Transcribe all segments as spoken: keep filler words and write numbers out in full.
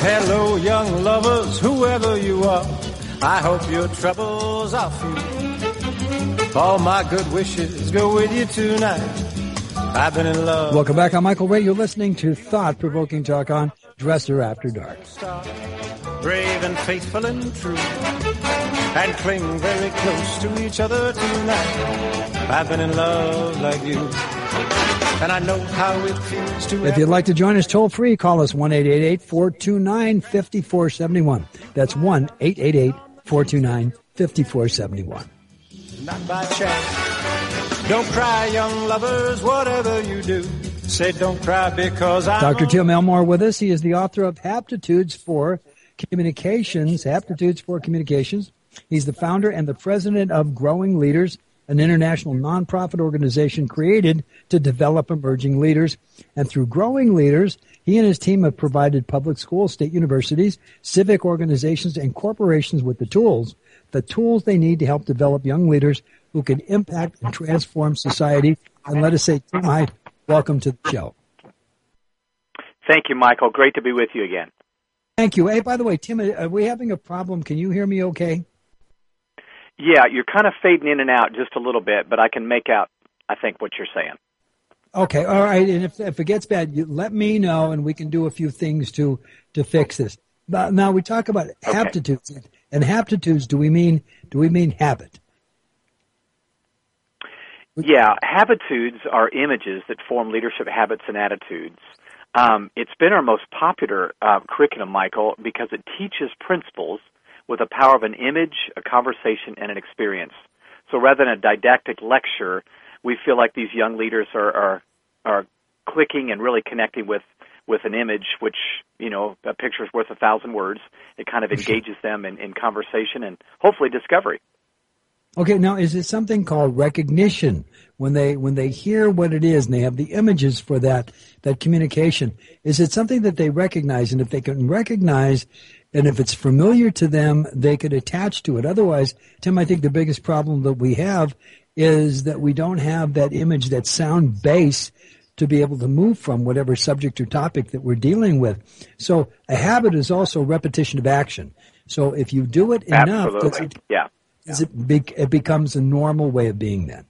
Hello, young lovers, whoever you are. I hope your troubles are few. All my good wishes go with you tonight. I've been in love. Welcome back. I'm Michael Ray. You're listening to Thought-Provoking Talk on Dresser After Dark. Brave and faithful and true, and cling very close to each other tonight. I've been in love like you, and I know how it feels to... If you'd like to join us toll free, call us one eight eight eight, four two nine, five four seven one. That's one eight eight eight, four two nine, five four seven one. Not by chance. Don't cry, young lovers, whatever you do. Say don't cry because I'm... Doctor Tim Elmore with us. He is the author of Haptitudes for Communications, Haptitudes for Communications. He's the founder and the president of Growing Leaders, an international nonprofit organization created to develop emerging leaders. And through Growing Leaders, he and his team have provided public schools, state universities, civic organizations, and corporations with the tools, the tools they need to help develop young leaders who can impact and transform society. And let us say, Tim, hi, welcome to the show. Thank you, Michael. Great to be with you again. Thank you. Hey, by the way, Tim, are we having a problem? Can you hear me okay? Yeah, you're kind of fading in and out just a little bit, but I can make out, I think, what you're saying. Okay, all right. And if, if it gets bad, you let me know, and we can do a few things to, to fix this. But now we talk about okay. Haptitudes. And haptitudes, do we mean do we mean habit? Yeah, habitudes are images that form leadership habits and attitudes. Um, it's been our most popular uh, curriculum, Michael, because it teaches principles with the power of an image, a conversation, and an experience. So rather than a didactic lecture, we feel like these young leaders are are, are clicking and really connecting with, with an image, which, you know, a picture is worth a thousand words. It kind of engages them in, in conversation and hopefully discovery. Okay, now is it something called recognition when they when they hear what it is and they have the images for that that communication? Is it something that they recognize, and if they can recognize and if it's familiar to them, they could attach to it? Otherwise, Tim, I think the biggest problem that we have is that we don't have that image, that sound base to be able to move from whatever subject or topic that we're dealing with. So a habit is also repetition of action. So if you do it enough, Absolutely. does it, yeah. Is it, be, it becomes a normal way of being then.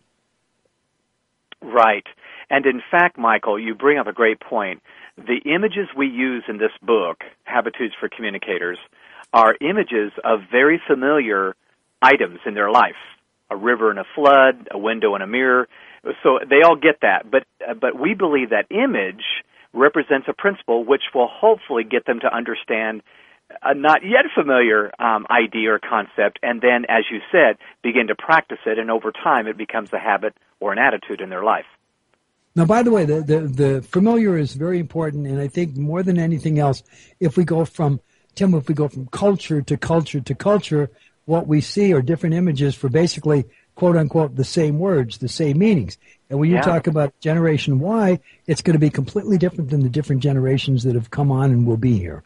Right. And in fact, Michael, you bring up a great point. The images we use in this book, Habitudes for Communicators, are images of very familiar items in their life. A river and a flood, a window and a mirror. So they all get that. But, uh, but we believe that image represents a principle which will hopefully get them to understand a not yet familiar um, idea or concept, and then, as you said, begin to practice it, and over time it becomes a habit or an attitude in their life. Now, by the way, the, the, the familiar is very important, and I think more than anything else, if we go from, Tim, if we go from culture to culture to culture, what we see are different images for basically, quote unquote, the same words, the same meanings. And when you yeah. talk about Generation Y, it's going to be completely different than the different generations that have come on and will be here.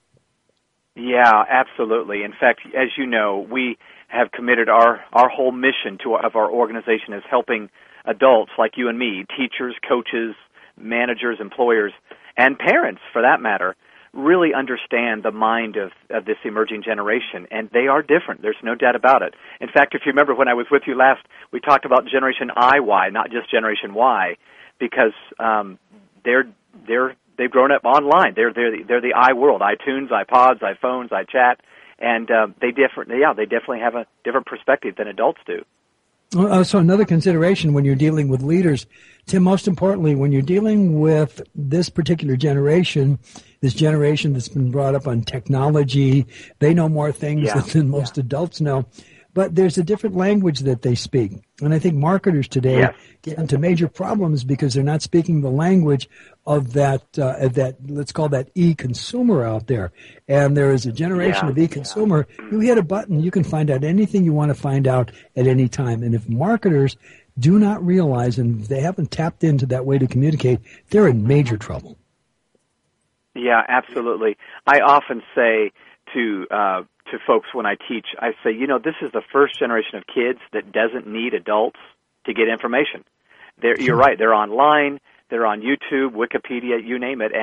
Yeah, absolutely. In fact, as you know, we have committed our, our whole mission to of our organization is helping adults like you and me, teachers, coaches, managers, employers, and parents, for that matter, really understand the mind of, of this emerging generation. And they are different. There's no doubt about it. In fact, if you remember when I was with you last, we talked about Generation I Y, not just Generation Y, because um, they're they're they've grown up online. They're they're the, they're the I world, iTunes, iPods, iPhones, iChat, and uh, they different. Yeah, they definitely have a different perspective than adults do. Uh, so another consideration when you're dealing with leaders, Tim, most importantly, when you're dealing with this particular generation, this generation that's been brought up on technology, they know more things yeah. than most yeah. adults know. But there's a different language that they speak. And I think marketers today yes. get into major problems because they're not speaking the language of that, uh, of that, let's call that e-consumer out there. And there is a generation yeah. of e-consumer. Yeah. You hit a button, you can find out anything you want to find out at any time. And if marketers do not realize and they haven't tapped into that way to communicate, they're in major trouble. Yeah, absolutely. I often say to uh, to folks when I teach, I say, you know, this is the first generation of kids that doesn't need adults to get information. They're, you're right. They're online. They're on YouTube, Wikipedia, you name it. And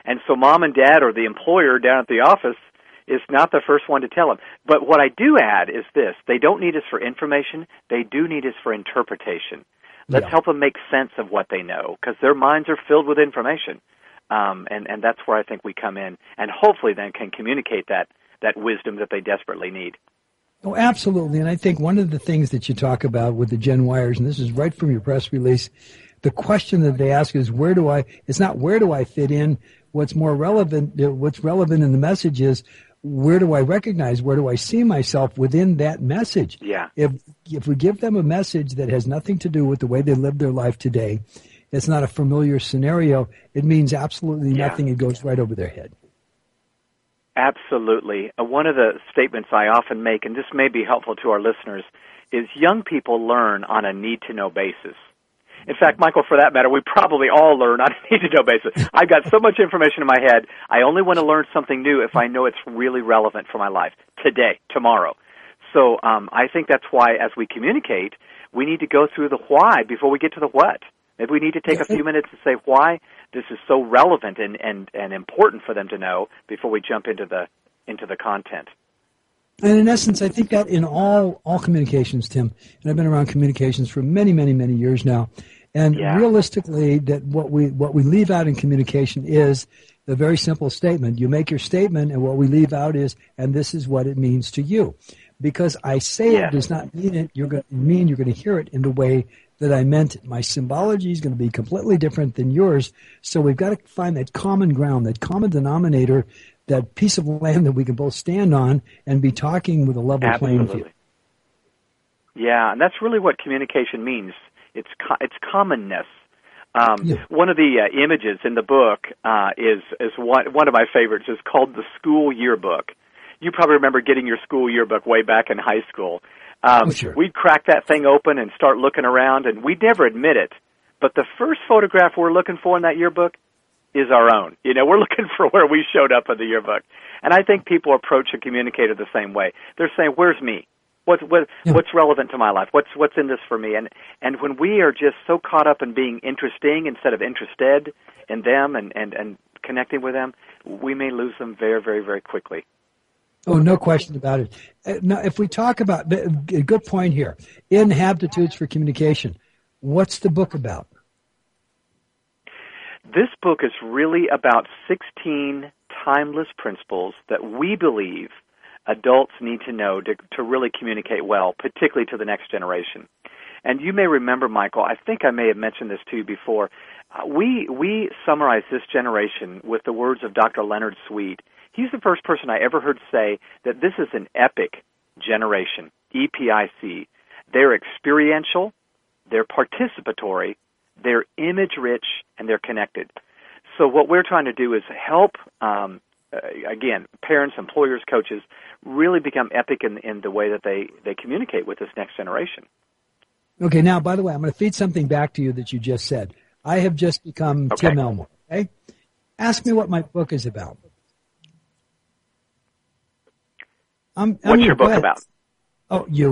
And so mom and dad or the employer down at the office is not the first one to tell them. But what I do add is this. They don't need us for information. They do need us for interpretation. Let's yeah. help them make sense of what they know, because their minds are filled with information. Um, and, and that's where I think we come in, and hopefully then can communicate that, that wisdom that they desperately need. Oh, absolutely. And I think one of the things that you talk about with the Gen Yers, and this is right from your press release, the question that they ask is, where do I, it's not where do I fit in? What's more relevant, what's relevant in the message is, where do I recognize, where do I see myself within that message? Yeah. If, if we give them a message that has nothing to do with the way they live their life today, it's not a familiar scenario, it means absolutely yeah. nothing. It goes right over their head. Absolutely. Uh, one of the statements I often make, and this may be helpful to our listeners, is young people learn on a need-to-know basis. In fact, Michael, for that matter, we probably all learn on a need-to-know basis. I've got so much information in my head, I only want to learn something new if I know it's really relevant for my life, today, tomorrow. So um, I think that's why, as we communicate, we need to go through the why before we get to the what. Maybe we need to take a few minutes to say why this is so relevant and, and, and important for them to know before we jump into the into the content. And in essence, I think that in all all communications, Tim, and I've been around communications for many, many, many years now, and yeah. realistically, that what we what we leave out in communication is the very simple statement. You make your statement, and what we leave out is, and this is what it means to you. Because I say yeah. it does not mean it. You're going to mean you're going to hear it in the way that I meant it. My symbology is going to be completely different than yours. So we've got to find that common ground, that common denominator, that piece of land that we can both stand on and be talking with a level Absolutely. playing field. Yeah, and that's really what communication means. It's co- it's commonness. Um, yeah. One of the uh, images in the book uh, is is one one of my favorites. Is called the school yearbook. You probably remember getting your school yearbook way back in high school. Um, oh, sure. We'd crack that thing open and start looking around, and we'd never admit it. But the first photograph we're looking for in that yearbook is our own. You know, we're looking for where we showed up in the yearbook. And I think people approach a communicator the same way. They're saying, "Where's me? What's what, yeah. what's relevant to my life? What's what's in this for me?" And and when we are just so caught up in being interesting instead of interested in them and, and, and connecting with them, we may lose them very, very, very quickly. Oh, no question about it. Uh, now, if we talk about, a good point here, in Habitudes for Communication, what's the book about? This book is really about sixteen timeless principles that we believe adults need to know to, to really communicate well, particularly to the next generation. And you may remember, Michael, I think I may have mentioned this to you before, uh, we, we summarize this generation with the words of Doctor Leonard Sweet. He's the first person I ever heard say that this is an epic generation, E P I C. They're experiential, they're participatory, they're image-rich, and they're connected. So what we're trying to do is help, um, uh, again, parents, employers, coaches, really become epic in, in the way that they, they communicate with this next generation. Okay, now, by the way, I'm going to feed something back to you that you just said. I have just become okay. Tim Elmore, okay? Ask me what my book is about. I'm, What's I'm your book ahead. about? Oh, you.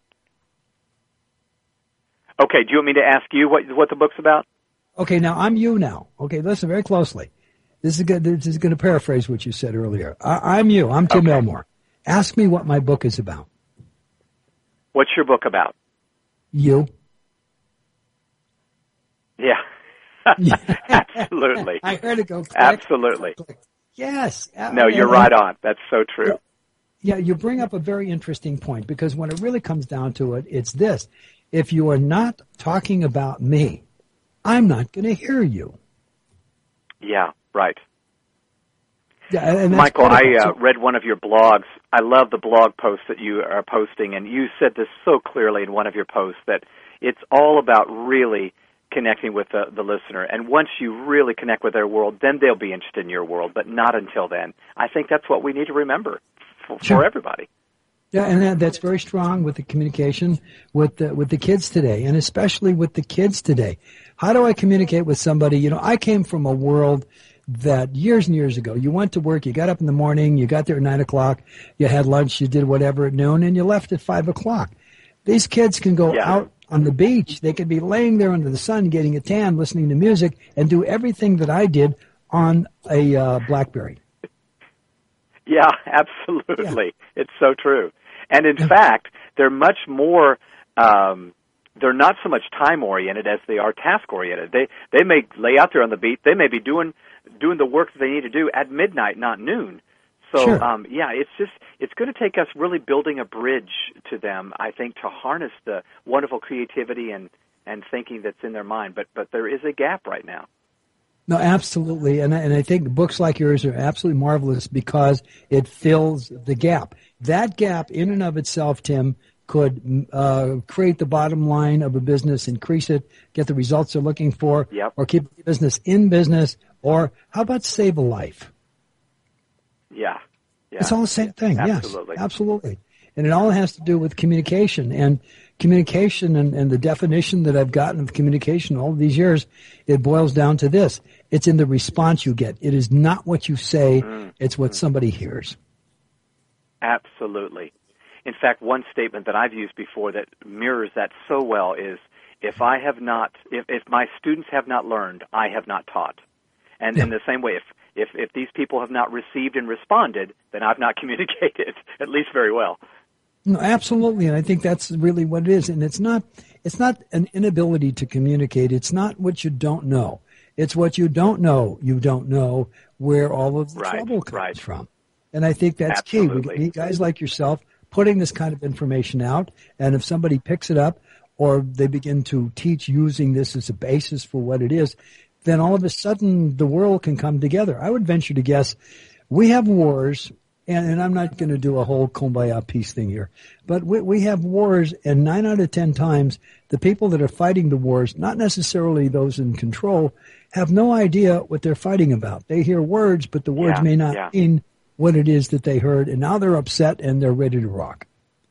Okay, do you want me to ask you what what the book's about? Okay, now I'm you now. Okay, listen very closely. This is good. This is going to paraphrase what you said earlier. I, I'm you. I'm Tim okay. Elmore. Ask me what my book is about. What's your book about? You. Yeah. Absolutely. I heard it go click. Absolutely. Click. Yes. No, you're right on. That's so true. Yeah, you bring up a very interesting point, because when it really comes down to it, it's this. If you are not talking about me, I'm not going to hear you. Yeah, right. Yeah, and that's Michael, I critical. uh, read one of your blogs. I love the blog posts that you are posting, and you said this so clearly in one of your posts, that it's all about really connecting with the, the listener. And once you really connect with their world, then they'll be interested in your world, but not until then. I think that's what we need to remember for, Sure. for everybody. Yeah, and that, that's very strong with the communication with the, with the kids today, and especially with the kids today. How do I communicate with somebody? You know, I came from a world that years and years ago, you went to work, you got up in the morning, you got there at nine o'clock, you had lunch, you did whatever at noon, and you left at five o'clock. These kids can go Yeah. out on the beach. They could be laying there under the sun, getting a tan, listening to music, and do everything that I did on a uh, BlackBerry. Yeah, absolutely. Yeah. It's so true. And in fact, they're much more, um, they're not so much time-oriented as they are task-oriented. They they may lay out there on the beat. They may be doing doing the work that they need to do at midnight, not noon. So, sure. um, yeah, it's just, it's going to take us really building a bridge to them, I think, to harness the wonderful creativity and, and thinking that's in their mind. But but there is a gap right now. No, absolutely. And I, and I think books like yours are absolutely marvelous because it fills the gap. That gap in and of itself, Tim, could uh, create the bottom line of a business, increase it, get the results they're looking for, yep. or keep the business in business, or how about save a life? Yeah. yeah. It's all the same thing. Absolutely. Yes, absolutely. And it all has to do with communication. And communication and, and the definition that I've gotten of communication all of these years, it boils down to this. It's in the response you get. It is not what you say. Mm-hmm. It's what somebody hears. Absolutely. In fact, one statement that I've used before that mirrors that so well is, if I have not, if, if my students have not learned, I have not taught. And yeah. in the same way, if If if these people have not received and responded, then I've not communicated, at least very well. No, absolutely, and I think that's really what it is. And it's not it's not an inability to communicate. It's not what you don't know. It's what you don't know you don't know where all of the right, trouble comes right. from. And I think that's Absolutely. key. We need guys like yourself putting this kind of information out, and if somebody picks it up or they begin to teach using this as a basis for what it is, then all of a sudden the world can come together. I would venture to guess we have wars, and, and I'm not going to do a whole kumbaya peace thing here, but we, we have wars, and nine out of ten times the people that are fighting the wars, not necessarily those in control, have no idea what they're fighting about. They hear words, but the words yeah, may not yeah. mean what it is that they heard, and now they're upset and they're ready to rock.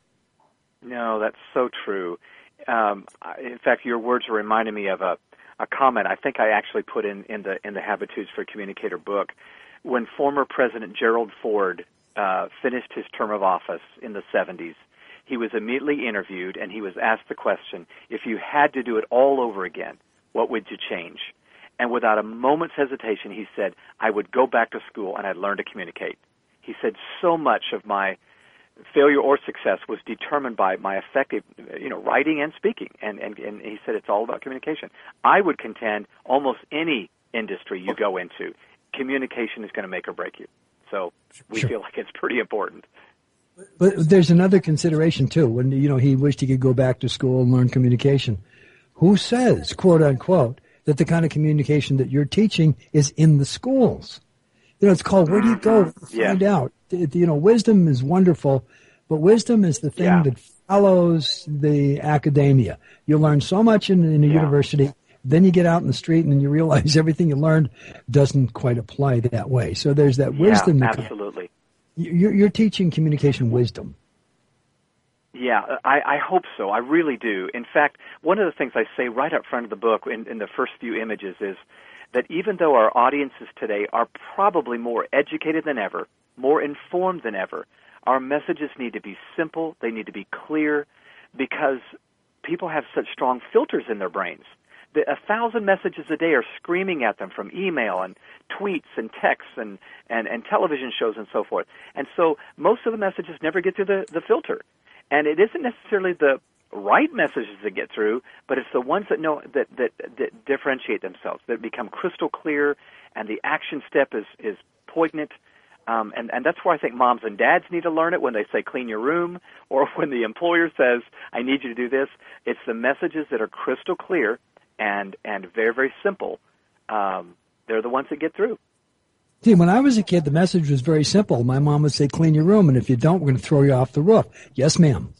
No, that's so true. Um, in fact, your words are reminding me of a a comment I think I actually put in, in the in the Habitudes for a Communicator book. When former President Gerald Ford uh, finished his term of office in the seventies, he was immediately interviewed and he was asked the question, if you had to do it all over again, what would you change? And without a moment's hesitation, he said, I would go back to school and I'd learn to communicate. He said, so much of my failure or success was determined by my effective, you know, writing and speaking. And, and, and he said it's all about communication. I would contend almost any industry you go into, communication is going to make or break you. So we sure. feel like it's pretty important. But there's another consideration, too. When, you know, he wished he could go back to school and learn communication. Who says, quote unquote, that the kind of communication that you're teaching is in the schools? You know, it's called, where do you go to yeah. find out? You know, wisdom is wonderful, but wisdom is the thing yeah. that follows the academia. You learn so much in, in a yeah. university, then you get out in the street and you realize everything you learned doesn't quite apply that way. So there's that wisdom. Yeah, that absolutely. You're, you're teaching communication wisdom. Yeah, I, I hope so. I really do. In fact, one of the things I say right up front of the book in, in the first few images is that even though our audiences today are probably more educated than ever, more informed than ever, our messages need to be simple, they need to be clear, because people have such strong filters in their brains. The, a thousand messages a day are screaming at them from email and tweets and texts and, and, and television shows and so forth. And so most of the messages never get through the, the filter. And it isn't necessarily the right messages that get through, but it's the ones that know that, that, that differentiate themselves, that become crystal clear, and the action step is, is poignant. Um, and, and that's where I think moms and dads need to learn it when they say clean your room, or when the employer says, I need you to do this. It's the messages that are crystal clear and, and very, very simple. Um, they're the ones that get through. See, when I was a kid, the message was very simple. My mom would say, clean your room, and if you don't, we're going to throw you off the roof. Yes, ma'am.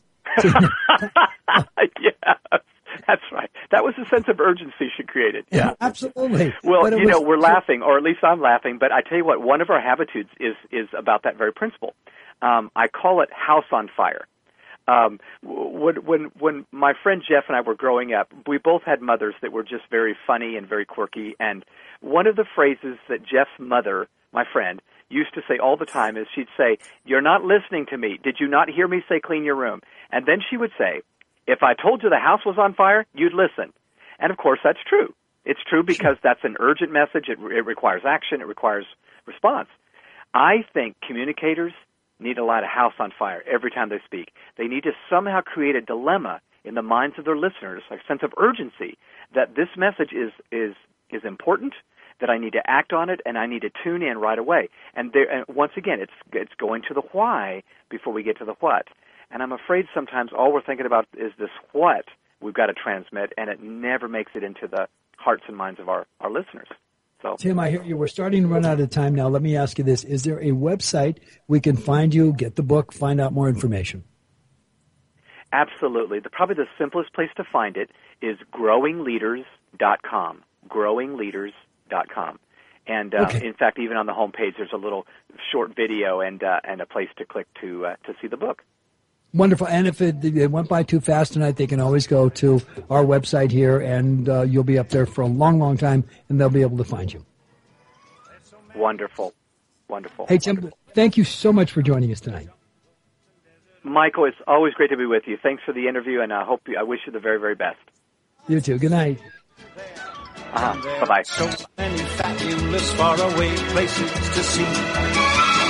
Yeah, that's right. That was the sense of urgency she created. Yeah, absolutely. Well, you was, know, we're laughing, or at least I'm laughing, but I tell you what, one of our habitudes is, is about that very principle. Um, I call it house on fire. Um, when, when, when my friend Jeff and I were growing up, we both had mothers that were just very funny and very quirky, and one of the phrases that Jeff's mother, my friend, used to say all the time is she'd say, you're not listening to me. Did you not hear me say clean your room? And then she would say, if I told you the house was on fire, you'd listen. And, of course, that's true. It's true because that's an urgent message. It, it requires action. It requires response. I think communicators need to light a house on fire every time they speak. They need to somehow create a dilemma in the minds of their listeners, a sense of urgency that this message is is is important, that I need to act on it, and I need to tune in right away. And, there, and once again, it's it's going to the why before we get to the what. And I'm afraid sometimes all we're thinking about is this what we've got to transmit, and it never makes it into the hearts and minds of our, our listeners. So, Tim, I hear you. We're starting to run out of time now. Let me ask you this. Is there a website we can find you, get the book, find out more information? Absolutely. The, probably the simplest place to find it is growing leaders dot com, growing leaders dot com. And, uh, okay. in fact, even on the homepage, there's a little short video and uh, and a place to click to uh, to see the book. Wonderful. And if it, it went by too fast tonight, they can always go to our website here, and uh, you'll be up there for a long, long time, and they'll be able to find you. Wonderful. Wonderful. Hey, Tim, Wonderful. Thank you so much for joining us tonight. Michael, it's always great to be with you. Thanks for the interview, and I hope you, I wish you the very, very best. You too. Good night. Uh-huh. Bye-bye. So many fabulous faraway places to see.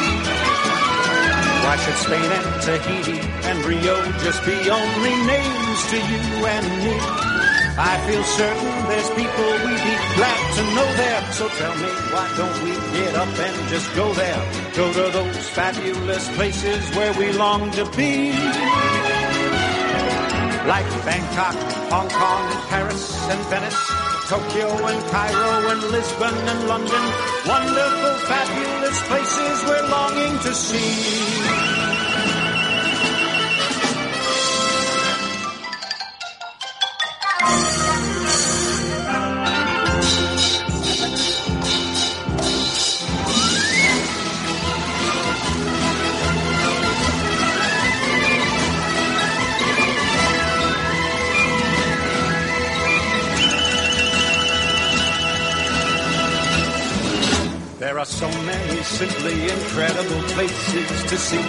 Why should Spain and Tahiti and Rio just be only names to you and me? I feel certain there's people we'd be glad to know there. So tell me, why don't we get up and just go there? Go to those fabulous places where we long to be. Like Bangkok, Hong Kong, Paris and Venice, Tokyo and Cairo and Lisbon and London. Wonderful, fabulous places we're longing to see. There are so many simply incredible places to see.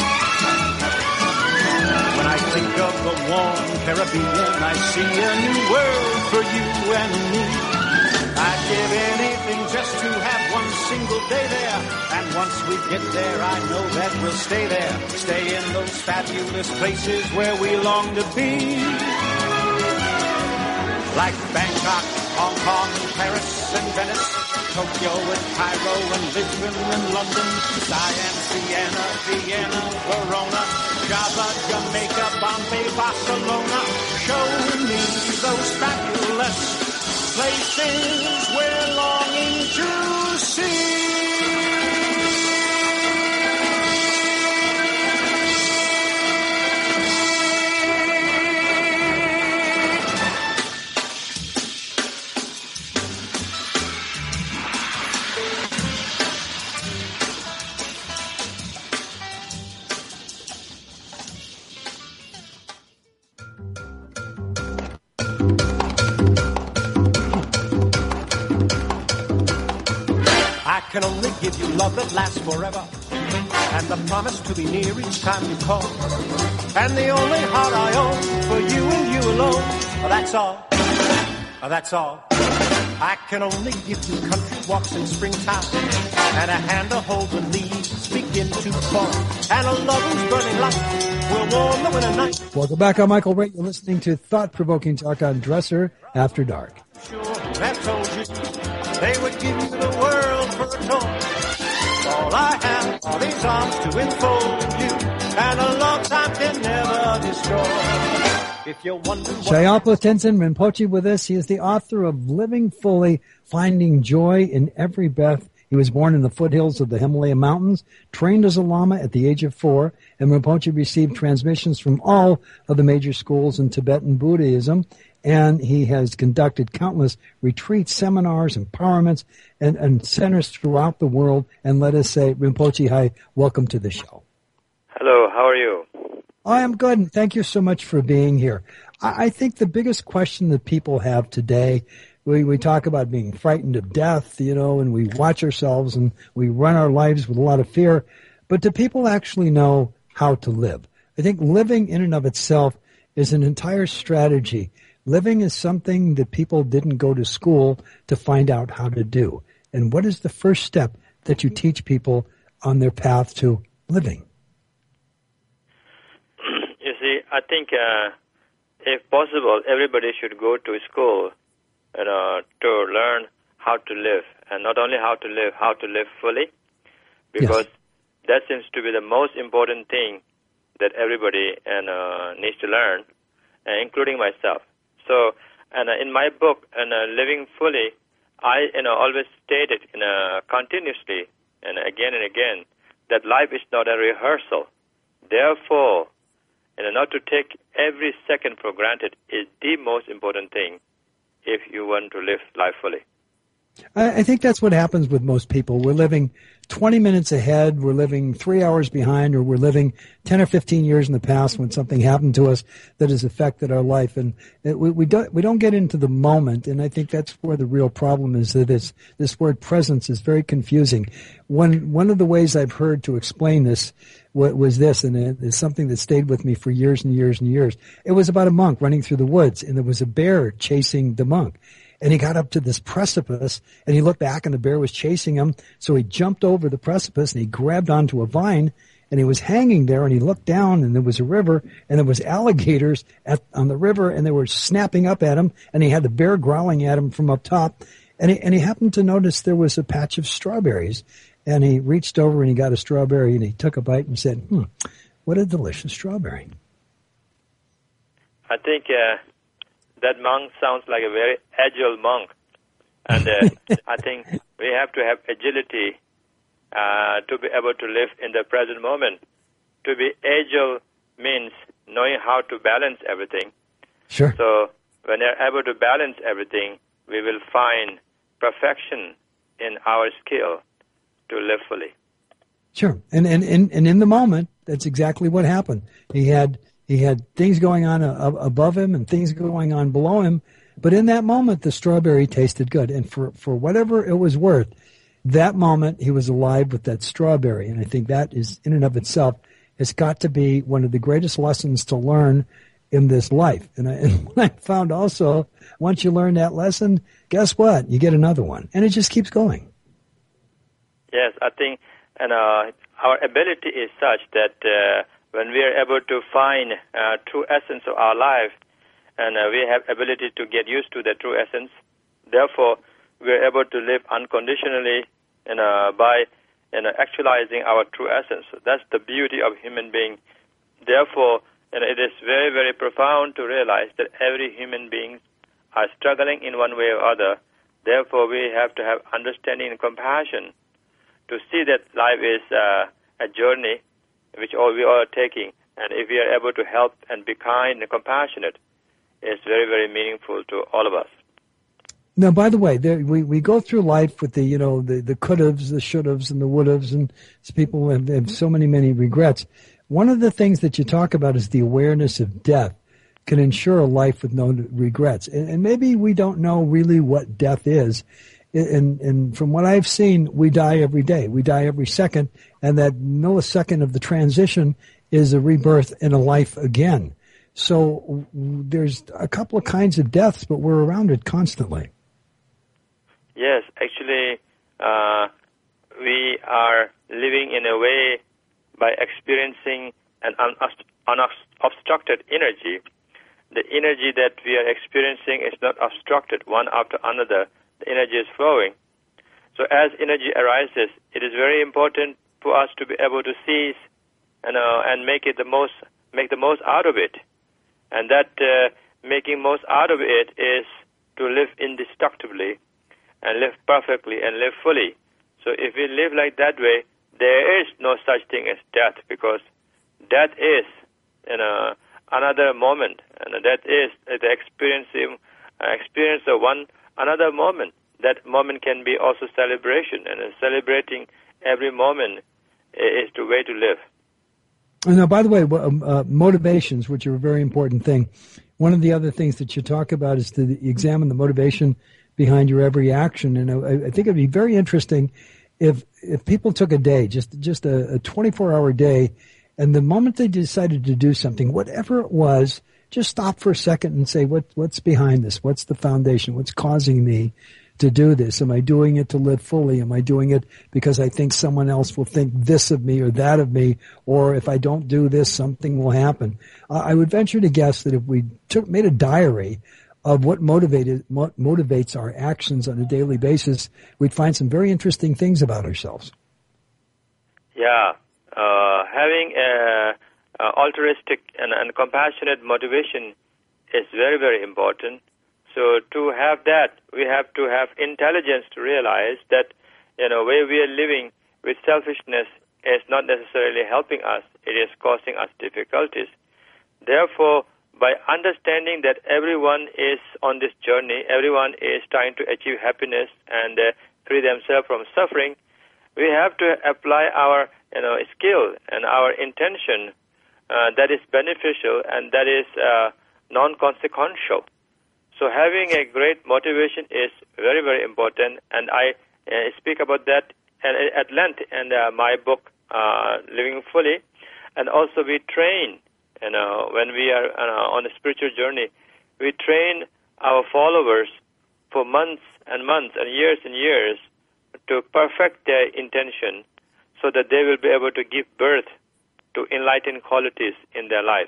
When I think of the warm Caribbean, I see a new world for you and me. I'd give anything just to have one single day there. And once we get there, I know that we'll stay there. Stay in those fabulous places where we long to be. Like Bangkok, Hong Kong, Paris and Venice, Tokyo and Cairo and Lisbon and London, Siam, Siena, Vienna, Verona, Java, Jamaica, Bombay, Barcelona. Show me those fabulous places we're longing to see. I can only give you love that lasts forever, and the promise to be near each time you call, and the only heart I own for you and you alone. That's all, that's all. I can only give you country walks in springtime, and a hand to hold when leaves begin to fall, and a love whose burning light will warm the winter night. Welcome back. I'm Michael Ray. You're listening to Thought-Provoking Talk on Dresser After Dark. Sure, that told you they would give you the world for a toy. All I have are these arms to enfold you, and a long time can never destroy. If you're wondering what... Shyalpa Tenzin Rinpoche with us. He is the author of Living Fully, Finding Joy in Every Breath. He was born in the foothills of the Himalaya Mountains, trained as a Lama at the age of four, and Rinpoche received transmissions from all of the major schools in Tibetan Buddhism. And he has conducted countless retreats, seminars, empowerments, and, and centers throughout the world. And let us say, Rinpoche, hi, welcome to the show. Hello, how are you? I am good, and thank you so much for being here. I, I think the biggest question that people have today, we, we talk about being frightened of death, you know, and we watch ourselves and we run our lives with a lot of fear. But do people actually know how to live? I think living in and of itself is an entire strategy living is something that people didn't go to school to find out how to do. And what is the first step that you teach people on their path to living? You see, I think uh, if possible, everybody should go to school, you know, to learn how to live, and not only how to live, how to live fully, because yes. that seems to be the most important thing that everybody and uh, needs to learn, uh, including myself. So, and uh, in my book, and uh, Living Fully, I you know always stated you know, continuously and again and again that life is not a rehearsal. Therefore, you know, not to take every second for granted is the most important thing if you want to live life fully. I think that's what happens with most people. We're living twenty minutes ahead, we're living three hours behind, or we're living ten or fifteen years in the past when something happened to us that has affected our life. And it, we, we don't we don't get into the moment, and I think that's where the real problem is, that it's, this word presence is very confusing. One, one of the ways I've heard to explain this was this, and it's something that stayed with me for years and years and years. It was about a monk running through the woods, and there was a bear chasing the monk. And he got up to this precipice, and he looked back, and the bear was chasing him. So he jumped over the precipice, and he grabbed onto a vine, and he was hanging there, and he looked down, and there was a river, and there was alligators at, on the river, and they were snapping up at him, and he had the bear growling at him from up top. And he, and he happened to notice there was a patch of strawberries, and he reached over, and he got a strawberry, and he took a bite and said, hmm, what a delicious strawberry. I think... Uh That monk sounds like a very agile monk. And uh, I think we have to have agility uh, to be able to live in the present moment. To be agile means knowing how to balance everything. Sure. So when we're able to balance everything, we will find perfection in our skill to live fully. Sure. And, and, and, and in the moment, that's exactly what happened. He had... He had things going on above him and things going on below him. But in that moment, the strawberry tasted good. And for, for whatever it was worth, that moment he was alive with that strawberry. And I think that is, in and of itself, has got to be one of the greatest lessons to learn in this life. And I, and I found also, once you learn that lesson, guess what? You get another one. And it just keeps going. Yes, I think and uh, our ability is such that... Uh, when we are able to find uh, true essence of our life, and uh, we have ability to get used to the true essence, therefore we are able to live unconditionally and uh, by and, uh, actualizing our true essence. So that's the beauty of human being. Therefore, and it is very, very profound to realize that every human being are struggling in one way or other. Therefore, we have to have understanding and compassion to see that life is uh, a journey which all we all are taking, and if we are able to help and be kind and compassionate, it's very, very meaningful to all of us. Now, by the way, there, we, we go through life with the, you know, the, the could-haves, the should-haves, and the would-haves, and people have, have so many, many regrets. One of the things that you talk about is the awareness of death can ensure a life with no regrets. And, and maybe we don't know really what death is. And, and from what I've seen, we die every day. We die every second, and that millisecond of the transition is a rebirth in a life again. So there's a couple of kinds of deaths, but we're around it constantly. Yes, actually, uh, we are living in a way by experiencing an unobstructed energy. The energy that we are experiencing is not obstructed one after another. The energy is flowing. So as energy arises, it is very important for us to be able to seize and, uh, and make it the most, make the most out of it. And that uh, making most out of it is to live indestructibly and live perfectly and live fully. So if we live like that way, there is no such thing as death, because death is you know, another moment, and that is the experiencing uh, experience of one another moment. That moment can be also celebration, and celebrating every moment is the way to live. And now, by the way, uh, motivations, which are a very important thing. One of the other things that you talk about is to examine the motivation behind your every action. And I, I think it'd be very interesting if if people took a day, just just a, a twenty-four hour day, and the moment they decided to do something, whatever it was, just stop for a second and say, what, what's behind this? What's the foundation? What's causing me to do this? Am I doing it to live fully? Am I doing it because I think someone else will think this of me or that of me? Or if I don't do this, something will happen. Uh, I would venture to guess that if we took, made a diary of what motivated, what motivates our actions on a daily basis, we'd find some very interesting things about ourselves. Yeah, uh, having a, a altruistic and, and compassionate motivation is very, very important. So to have that, we have to have intelligence to realize that, you know, where we are living with selfishness is not necessarily helping us. It is causing us difficulties. Therefore, by understanding that everyone is on this journey, everyone is trying to achieve happiness and uh, free themselves from suffering, we have to apply our, you know, skill and our intention uh, that is beneficial and that is uh, non-consequential. So having a great motivation is very, very important, and I uh, speak about that at length in uh, my book, uh, Living Fully. And also we train, you know, when we are uh, on a spiritual journey, we train our followers for months and months and years and years to perfect their intention so that they will be able to give birth to enlightened qualities in their lives.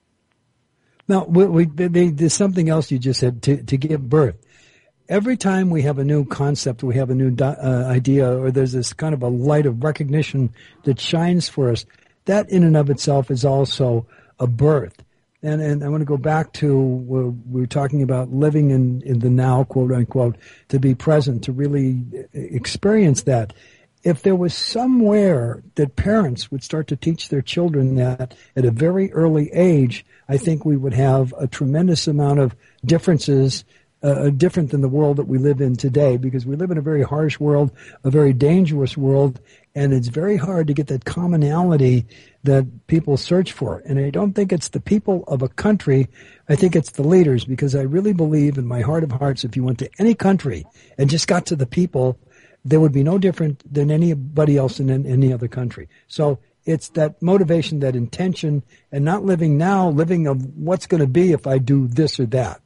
Now, we, we, they, there's something else you just said, to, to give birth. Every time we have a new concept, we have a new uh, idea, or there's this kind of a light of recognition that shines for us, that in and of itself is also a birth. And, and I want to go back to where we were talking about living in, in the now, quote unquote, to be present, to really experience that. If there was somewhere that parents would start to teach their children that at a very early age, I think we would have a tremendous amount of differences, uh, different than the world that we live in today, because we live in a very harsh world, a very dangerous world, and it's very hard to get that commonality that people search for. And I don't think it's the people of a country, I think it's the leaders, because I really believe in my heart of hearts, if you went to any country and just got to the people, there would be no different than anybody else in any other country. So it's that motivation, that intention, and not living now, living of what's going to be if I do this or that.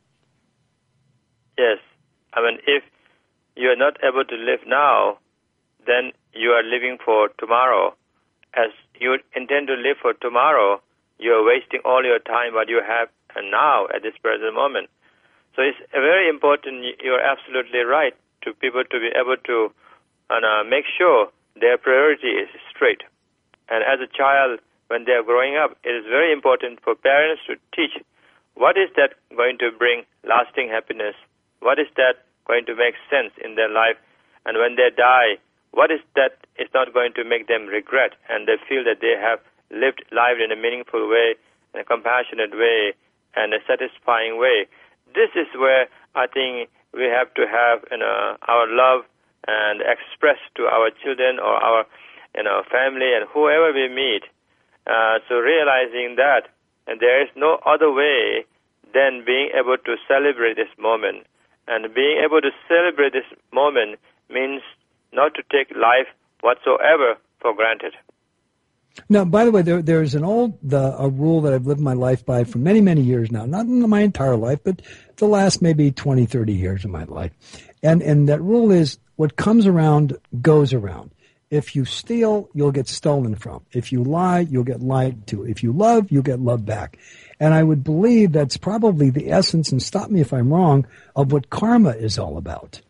Yes. I mean, if you're not able to live now, then you are living for tomorrow. As you intend to live for tomorrow, you're wasting all your time what you have now at this present moment. So it's very important, you're absolutely right, to people to be able to uh, make sure their priority is straight. And as a child, when they are growing up, it is very important for parents to teach what is that going to bring lasting happiness, what is that going to make sense in their life, and when they die, what is that is not going to make them regret, and they feel that they have lived life in a meaningful way, in a compassionate way, and a satisfying way. This is where I think we have to have, you know, our love and express to our children or our, you know, family and whoever we meet. Uh, so realizing that, and there is no other way than being able to celebrate this moment. And being able to celebrate this moment means not to take life whatsoever for granted. Now, by the way, there, there's an old the, a rule that I've lived my life by for many, many years now. Not in my entire life, but the last maybe twenty, thirty years of my life. And and that rule is, what comes around goes around. If you steal, you'll get stolen from. If you lie, you'll get lied to. If you love, you'll get love back. And I would believe that's probably the essence, and stop me if I'm wrong, of what karma is all about.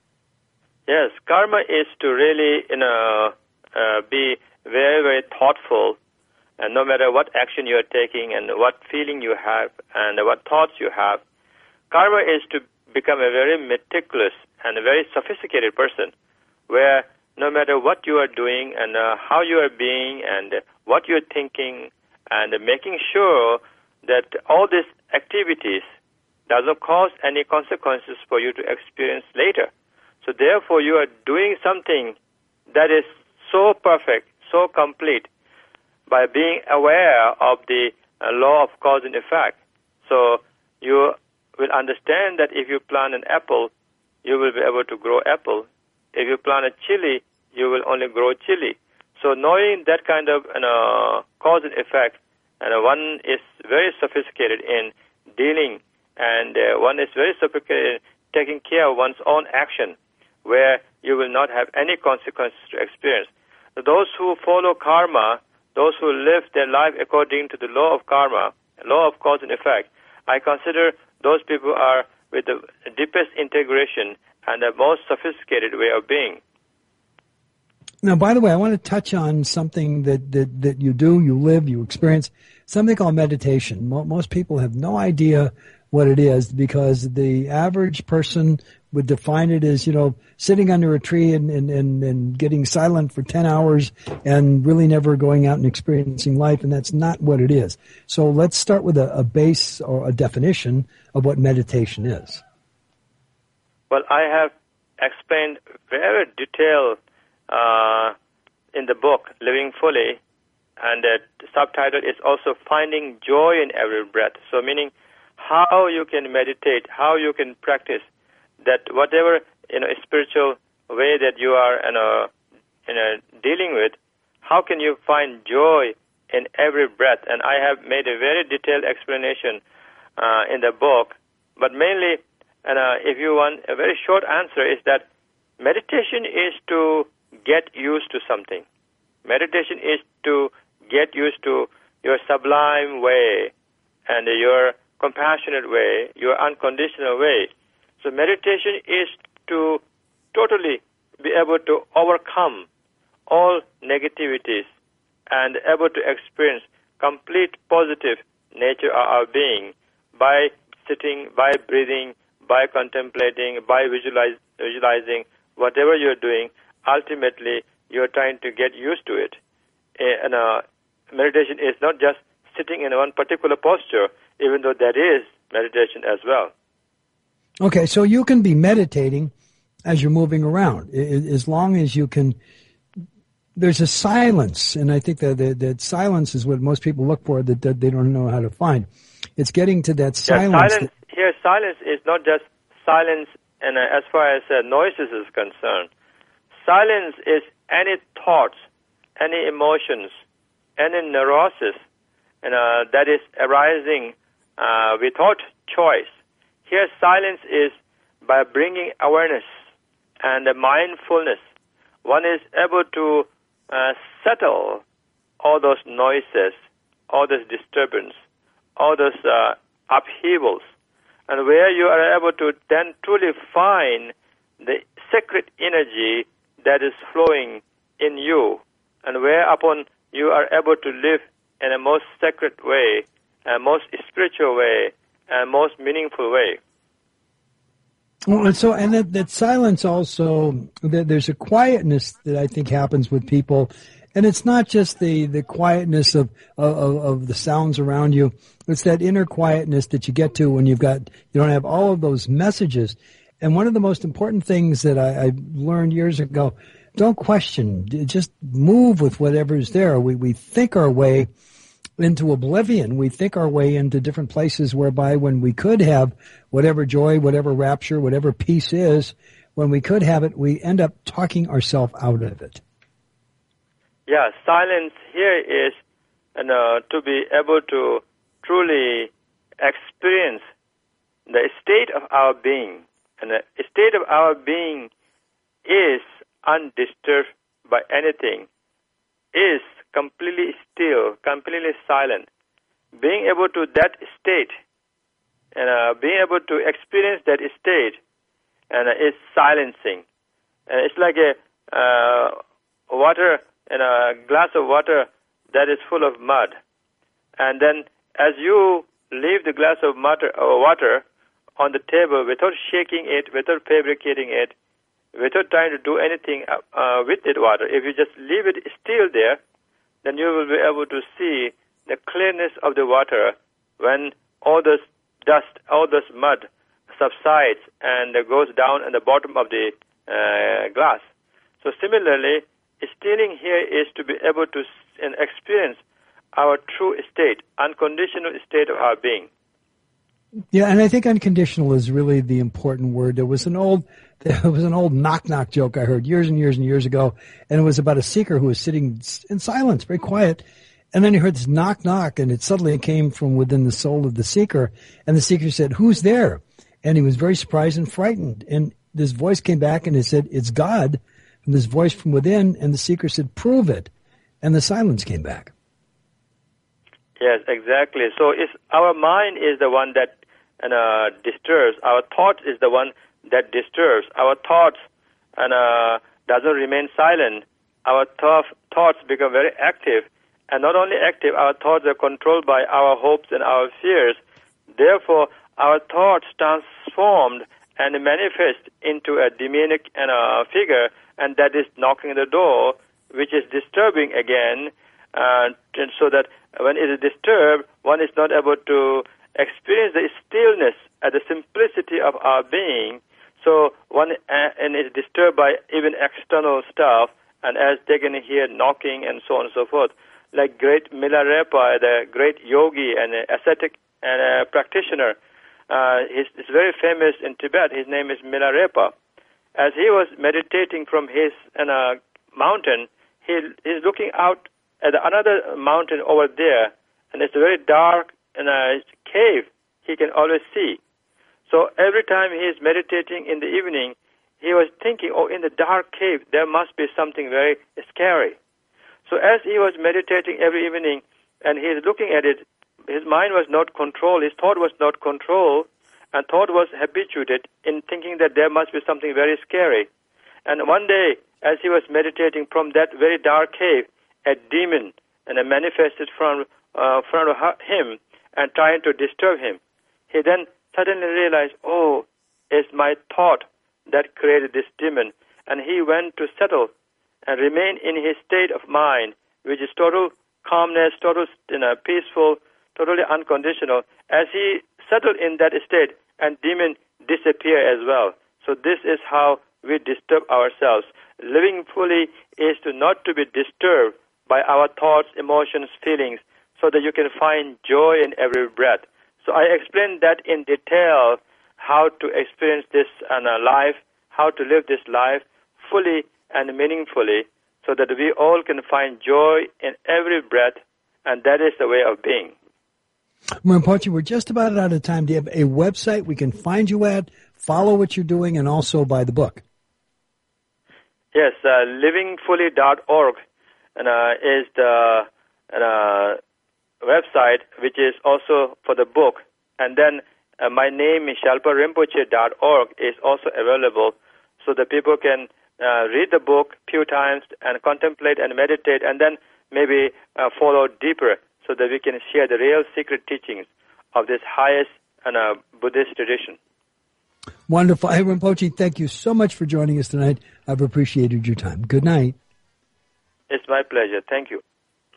Yes, karma is to really, you know, uh, be very, very thoughtful, and no matter what action you are taking and what feeling you have and what thoughts you have, karma is to become a very meticulous and a very sophisticated person, where no matter what you are doing and uh, how you are being and what you are thinking, and making sure that all these activities does not cause any consequences for you to experience later. So therefore you are doing something that is so perfect, so complete, by being aware of the uh, law of cause and effect. So you will understand that if you plant an apple, you will be able to grow apple. If you plant a chili, you will only grow chili. So knowing that kind of you know, cause and effect and one is very sophisticated in dealing, and uh, one is very sophisticated in taking care of one's own action, where you will not have any consequences to experience. So those who follow karma, those who live their life according to the law of karma, law of cause and effect, I consider those people are with the deepest integration and the most sophisticated way of being. Now, by the way, I want to touch on something that, that, that you do, you live, you experience, something called meditation. Most people have no idea what it is because the average person would define it as, you know, sitting under a tree and, and, and, and getting silent for ten hours and really never going out and experiencing life, and that's not what it is. So let's start with a, a base or a definition of what meditation is. Well, I have explained very detailed uh, in the book, Living Fully, and the subtitle is also Finding Joy in Every Breath. So meaning how you can meditate, how you can practice that whatever, you know, spiritual way that you are, you know, you know, dealing with, how can you find joy in every breath? And I have made a very detailed explanation uh, in the book, but mainly, and uh, if you want a very short answer, is that meditation is to get used to something. Meditation is to get used to your sublime way and your compassionate way, your unconditional way. So meditation is to totally be able to overcome all negativities and able to experience complete positive nature of our being by sitting, by breathing, by contemplating, by visualize, visualizing whatever you're doing. Ultimately, you're trying to get used to it. And uh, meditation is not just sitting in one particular posture, even though that is meditation as well. Okay, so you can be meditating as you're moving around, as long as you can. There's a silence, and I think that, that, that silence is what most people look for that, that they don't know how to find. It's getting to that silence. Yeah, silence that, here, silence is not just silence, and uh, as far as uh, noises is concerned. Silence is any thoughts, any emotions, any neurosis, and uh, that is arising uh, without choice. Here, silence is by bringing awareness and uh, mindfulness. One is able to uh, settle all those noises, all this disturbance, all those uh, upheavals, and where you are able to then truly find the sacred energy that is flowing in you, and whereupon you are able to live in a most sacred way, a most spiritual way, a most meaningful way. Well, and so, and that, that silence also, that there's a quietness that I think happens with people, and it's not just the, the quietness of, of, of the sounds around you. It's that inner quietness that you get to when you've got, you don't have all of those messages. And one of the most important things that I, I learned years ago, don't question, just move with whatever's there. We, we think our way into oblivion. We think our way into different places whereby when we could have whatever joy, whatever rapture, whatever peace is, when we could have it, we end up talking ourselves out of it. Yeah, silence here is uh, to be able to truly experience the state of our being. And the state of our being is undisturbed by anything, is completely still, completely silent. Being able to that state, and uh, being able to experience that state, and uh, is silencing. And it's like a uh, water, and a glass of water that is full of mud. And then as you leave the glass of water, uh, water on the table without shaking it, without fabricating it, without trying to do anything uh, with that water, if you just leave it still there, then you will be able to see the clearness of the water when all this dust, all this mud subsides and goes down at the bottom of the uh, glass. So similarly, stealing here is to be able to experience our true state, unconditional state of our being. Yeah, and I think unconditional is really the important word. There was an old, there was an old knock-knock joke I heard years and years and years ago, and it was about a seeker who was sitting in silence, very quiet, And then he heard this knock, knock, and it suddenly came from within the soul of the seeker. And the seeker said, "Who's there?" And he was very surprised and frightened. And this voice came back and it said, "It's God." And this voice from within, and the seeker said, "Prove it." And the silence came back. Yes, exactly. So it's, our mind is the one that and, uh, disturbs. Our thought is the one that disturbs. Our thoughts and uh, doesn't remain silent. Our th- thoughts become very active. And not only active, our thoughts are controlled by our hopes and our fears. Therefore, our thoughts transformed and manifest into a demonic and a figure, and that is knocking the door, which is disturbing again, uh, and so that when it is disturbed, one is not able to experience the stillness and the simplicity of our being. So one uh, and is disturbed by even external stuff, and as they can hear knocking and so on and so forth. Like great Milarepa, the great yogi and ascetic and a practitioner, uh, he's, he's very famous in Tibet. His name is Milarepa. As he was meditating from his uh, mountain, he is looking out at another mountain over there, and it's a very dark and a cave he can always see. So every time he is meditating in the evening, he was thinking, oh, in the dark cave, there must be something very scary. So as he was meditating every evening, and he is looking at it, his mind was not controlled, his thought was not controlled, and thought was habituated in thinking that there must be something very scary. And one day, as he was meditating from that very dark cave, a demon and a manifested from uh, front of him and trying to disturb him. He then suddenly realized, oh, it's my thought that created this demon. And he went to settle and remain in his state of mind, which is total calmness, total you know, peaceful, totally unconditional. As he settled in that state, and demon disappear as well. So this is how we disturb ourselves. Living fully is to not to be disturbed by our thoughts, emotions, feelings, so that you can find joy in every breath. So I explained that in detail, how to experience this in a life, how to live this life fully and meaningfully, so that we all can find joy in every breath, and that is the way of being. Rinpoche, we're just about out of time. Do you have a website we can find you at, follow what you're doing, and also buy the book? Yes, uh, living fully dot org and, uh, is the uh, website, which is also for the book. And then uh, my name is shalpa rinpoche dot org is also available, so that people can uh, read the book a few times and contemplate and meditate, and then maybe uh, follow deeper, so that we can share the real secret teachings of this highest and, uh, Buddhist tradition. Wonderful. Hey, Rinpoche, thank you so much for joining us tonight. I've appreciated your time. Good night. It's my pleasure. Thank you.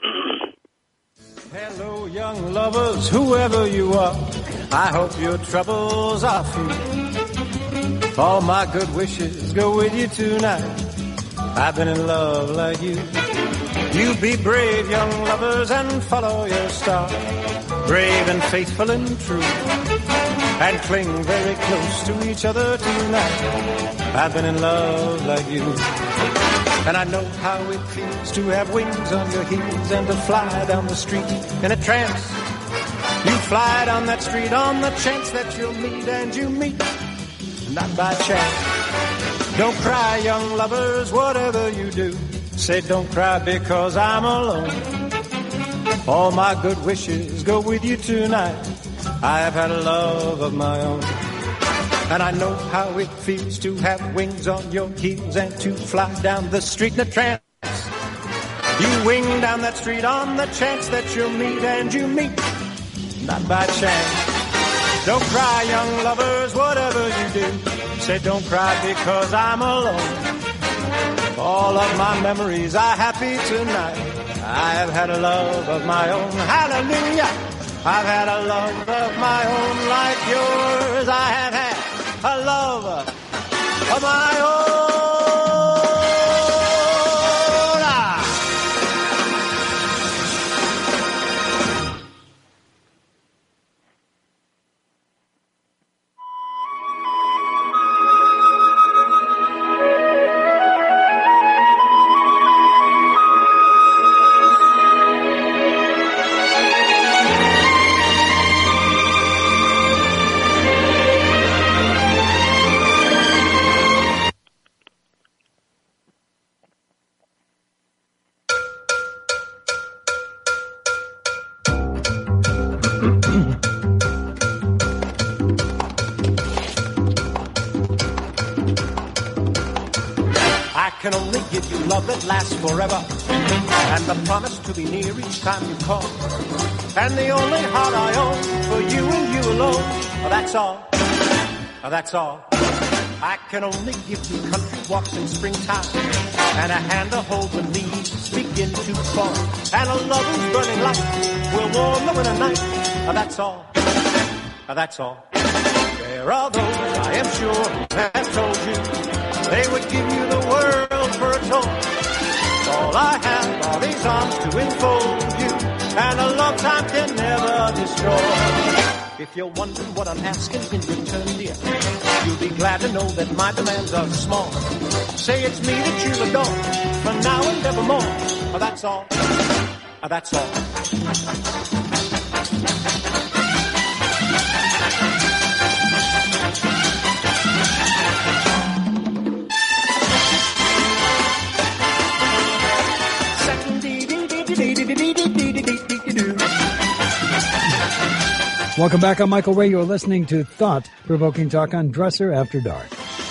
Hello, young lovers, whoever you are. I hope your troubles are few. All my good wishes go with you tonight. I've been in love like you. You be brave, young lovers, and follow your star. Brave and faithful and true. And cling very close to each other tonight. I've been in love like you. And I know how it feels to have wings on your heels and to fly down the street in a trance. You fly down that street on the chance that you'll meet, and you meet, not by chance. Don't cry, young lovers, whatever you do. Say don't cry because I'm alone. All my good wishes go with you tonight. I have had a love of my own. And I know how it feels to have wings on your heels and to fly down the street in a trance. You wing down that street on the chance that you'll meet, and you meet, not by chance. Don't cry, young lovers, whatever you do. Say don't cry because I'm alone. All of my memories are happy tonight. I have had a love of my own. Hallelujah. I've had a love of my own like yours. I have had a love of my own. Ah. can only give you love that lasts forever, and the promise to be near each time you call. And the only heart I own for you and you alone. Oh, that's all. Oh, that's all. I can only give you country walks in springtime, and a hand to hold when leaves begin to fall, and a love whose burning light will warm the winter night. Oh, that's all. Oh, that's all. There are those, I am sure, who have told you they would give you the world for a toy. All I have are these arms to enfold you, and a love time can never destroy. If you're wondering what I'm asking in return, dear, you'll be glad to know that my demands are small. Say it's me that you adore, from now and evermore. Oh, that's all. Oh, that's all. Welcome back. I'm Michael Ray. You're listening to Thought-Provoking Talk on Dresser After Dark.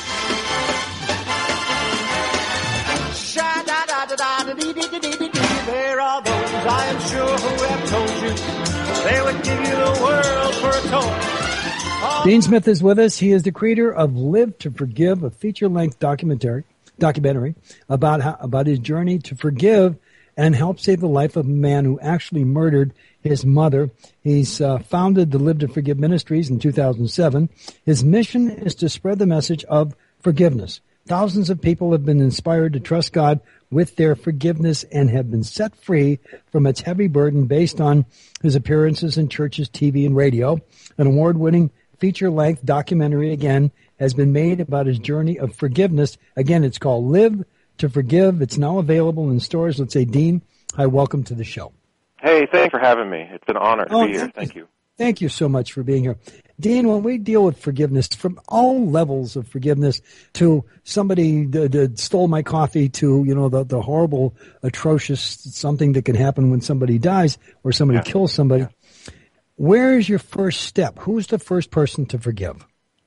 There are those, I am sure, who have told you they would give you the world for a toy. Oh. Dean Smith is with us. He is the creator of Live to Forgive, a feature-length documentary documentary about how, about his journey to forgive and help save the life of a man who actually murdered his mother. He's uh, founded the Live to Forgive Ministries in two thousand seven. His mission is to spread the message of forgiveness. Thousands of people have been inspired to trust God with their forgiveness and have been set free from its heavy burden based on his appearances in churches, T V, and radio. An award-winning feature-length documentary, again, has been made about his journey of forgiveness. Again, it's called Live to Forgive. It's now available in stores. Let's say, Dean, hi, welcome to the show. Hey, thanks for having me. It's an honor to oh, be here. Thank you. Thank you so much for being here. Dean, when we deal with forgiveness, from all levels of forgiveness, to somebody that, that stole my coffee, to, you know, the, the horrible, atrocious something that can happen when somebody dies or somebody yeah. kills somebody, yeah. where is your first step? Who's the first person to forgive?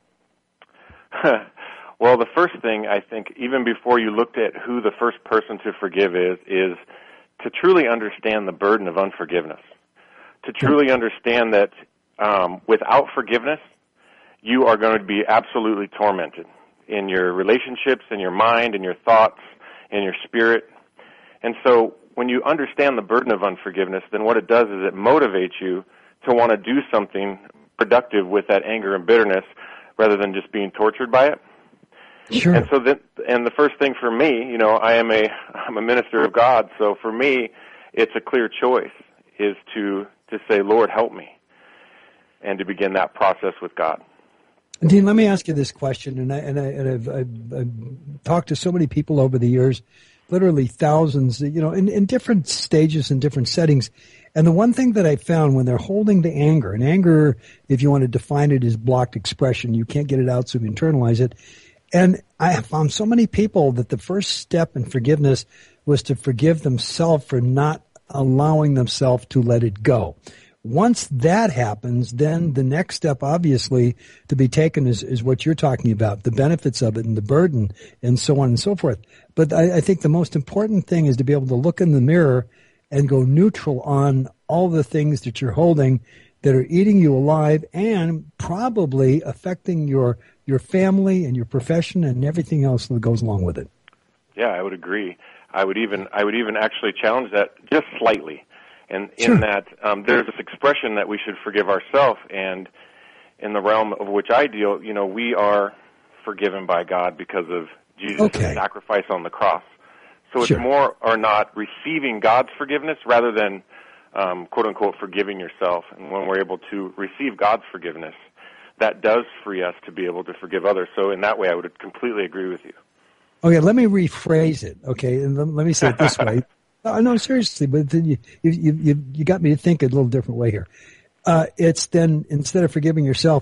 Well, the first thing, I think, even before you looked at who the first person to forgive is, is to truly understand the burden of unforgiveness. To truly understand that um, without forgiveness, you are going to be absolutely tormented in your relationships, in your mind, in your thoughts, in your spirit. And so when you understand the burden of unforgiveness, then what it does is it motivates you to want to do something productive with that anger and bitterness rather than just being tortured by it. Sure. And so then, and the first thing for me, you know, I am a, I'm a minister of God, so for me, it's a clear choice, is to, to say, Lord, help me, and to begin that process with God. Dean, let me ask you this question, and, I, and, I, and I've, I've, I've talked to so many people over the years, literally thousands, you know, in, in different stages and different settings. And the one thing that I found when they're holding the anger, and anger, if you want to define it, is blocked expression. You can't get it out, so you internalize it. And I have found so many people that the first step in forgiveness was to forgive themselves for not allowing themselves to let it go. Once that happens, then the next step, obviously, to be taken is, is what you're talking about, the benefits of it and the burden and so on and so forth. But I, I think the most important thing is to be able to look in the mirror and go neutral on all the things that you're holding that are eating you alive and probably affecting your your family and your profession and everything else that goes along with it. Yeah, I would agree. I would even I would even actually challenge that just slightly. And in sure. that, um, there's this expression that we should forgive ourselves, and in the realm of which I deal, you know, we are forgiven by God because of Jesus' okay. sacrifice on the cross. So it's sure. more or not receiving God's forgiveness rather than, um, quote unquote, forgiving yourself. And when we're able to receive God's forgiveness, that does free us to be able to forgive others. So in that way, I would completely agree with you. Okay, let me rephrase it. Okay, and let me say it this way. No, no, seriously, but then you, you you you got me to think a little different way here. Uh, it's then, instead of forgiving yourself,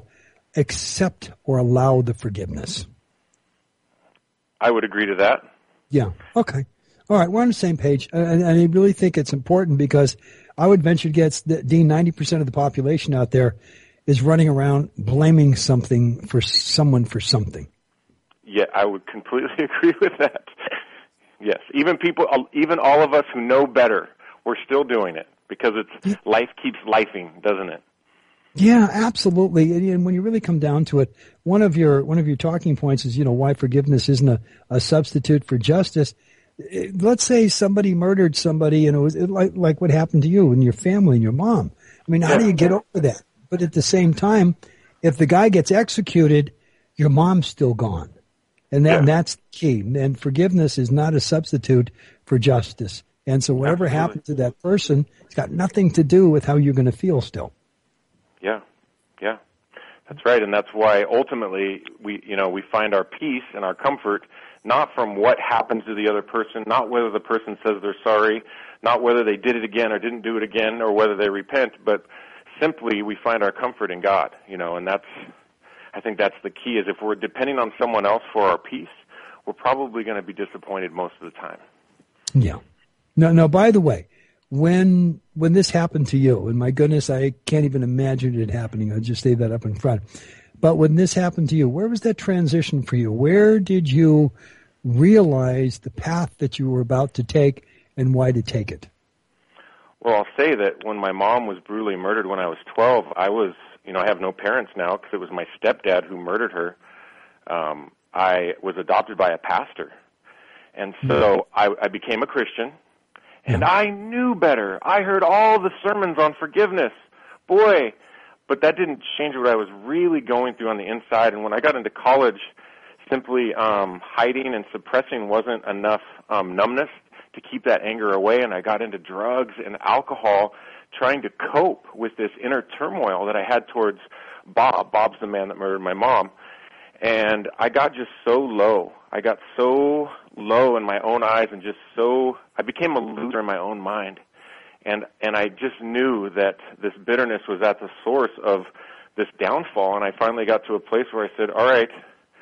accept or allow the forgiveness. I would agree to that. Yeah. Okay. All right. We're on the same page, and, and I really think it's important because I would venture to guess that, Dean, ninety percent of the population out there is running around blaming something for someone for something. Yeah, I would completely agree with that. Yes. Even people, even all of us who know better, we're still doing it because it's life keeps lifing, doesn't it? Yeah, absolutely. And when you really come down to it, one of your one of your talking points is, you know, why forgiveness isn't a, a substitute for justice. Let's say somebody murdered somebody, and it was like like what happened to you and your family and your mom. I mean, how yeah. do you get over that? But at the same time, if the guy gets executed, your mom's still gone. And that, yeah. and that's the key. And forgiveness is not a substitute for justice. And so whatever Absolutely. happened to that person, it's got nothing to do with how you're going to feel still. Yeah, yeah, that's right. And that's why ultimately we, you know, we find our peace and our comfort not from what happens to the other person, not whether the person says they're sorry, not whether they did it again or didn't do it again, or whether they repent, but simply we find our comfort in God, you know, and that's, I think that's the key, is if we're depending on someone else for our peace, we're probably going to be disappointed most of the time. Yeah. No, no, by the way, when when this happened to you, and my goodness, I can't even imagine it happening. I'll just say that up in front. But when this happened to you, where was that transition for you? Where did you realize the path that you were about to take and why to take it? Well, I'll say that when my mom was brutally murdered when I was twelve, I was, you know, I have no parents now because it was my stepdad who murdered her. Um, I was adopted by a pastor. And so I, I became a Christian, and I knew better. I heard all the sermons on forgiveness. Boy, but that didn't change what I was really going through on the inside. And when I got into college, simply um, hiding and suppressing wasn't enough um, numbness to keep that anger away, and I got into drugs and alcohol trying to cope with this inner turmoil that I had towards Bob. Bob's the man that murdered my mom. And I got just so low. I got so low in my own eyes and just so, I became a loser in my own mind. And and I just knew that this bitterness was at the source of this downfall. And I finally got to a place where I said, all right,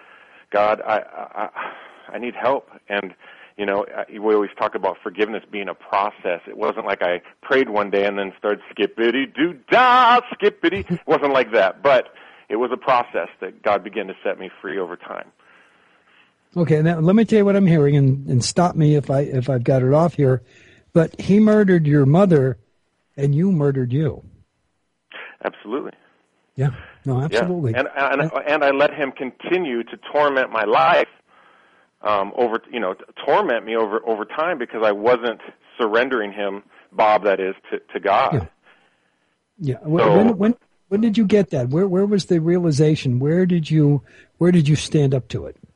God, I I, I need help. And, you know, we always talk about forgiveness being a process. It wasn't like I prayed one day and then started skippity-doo-dah, skippity. It wasn't like that. But it was a process that God began to set me free over time. Okay, now let me tell you what I'm hearing, and, and stop me if I if I've got it off here. But he murdered your mother, and you murdered you. Absolutely. Yeah. No, absolutely. Yeah. And, and and I let him continue to torment my life um, over, you know, torment me over over time because I wasn't surrendering him, Bob, that is, to, to God. Yeah. Yeah. So, when, when when did you get that? Where where was the realization? Where did you where did you stand up to it?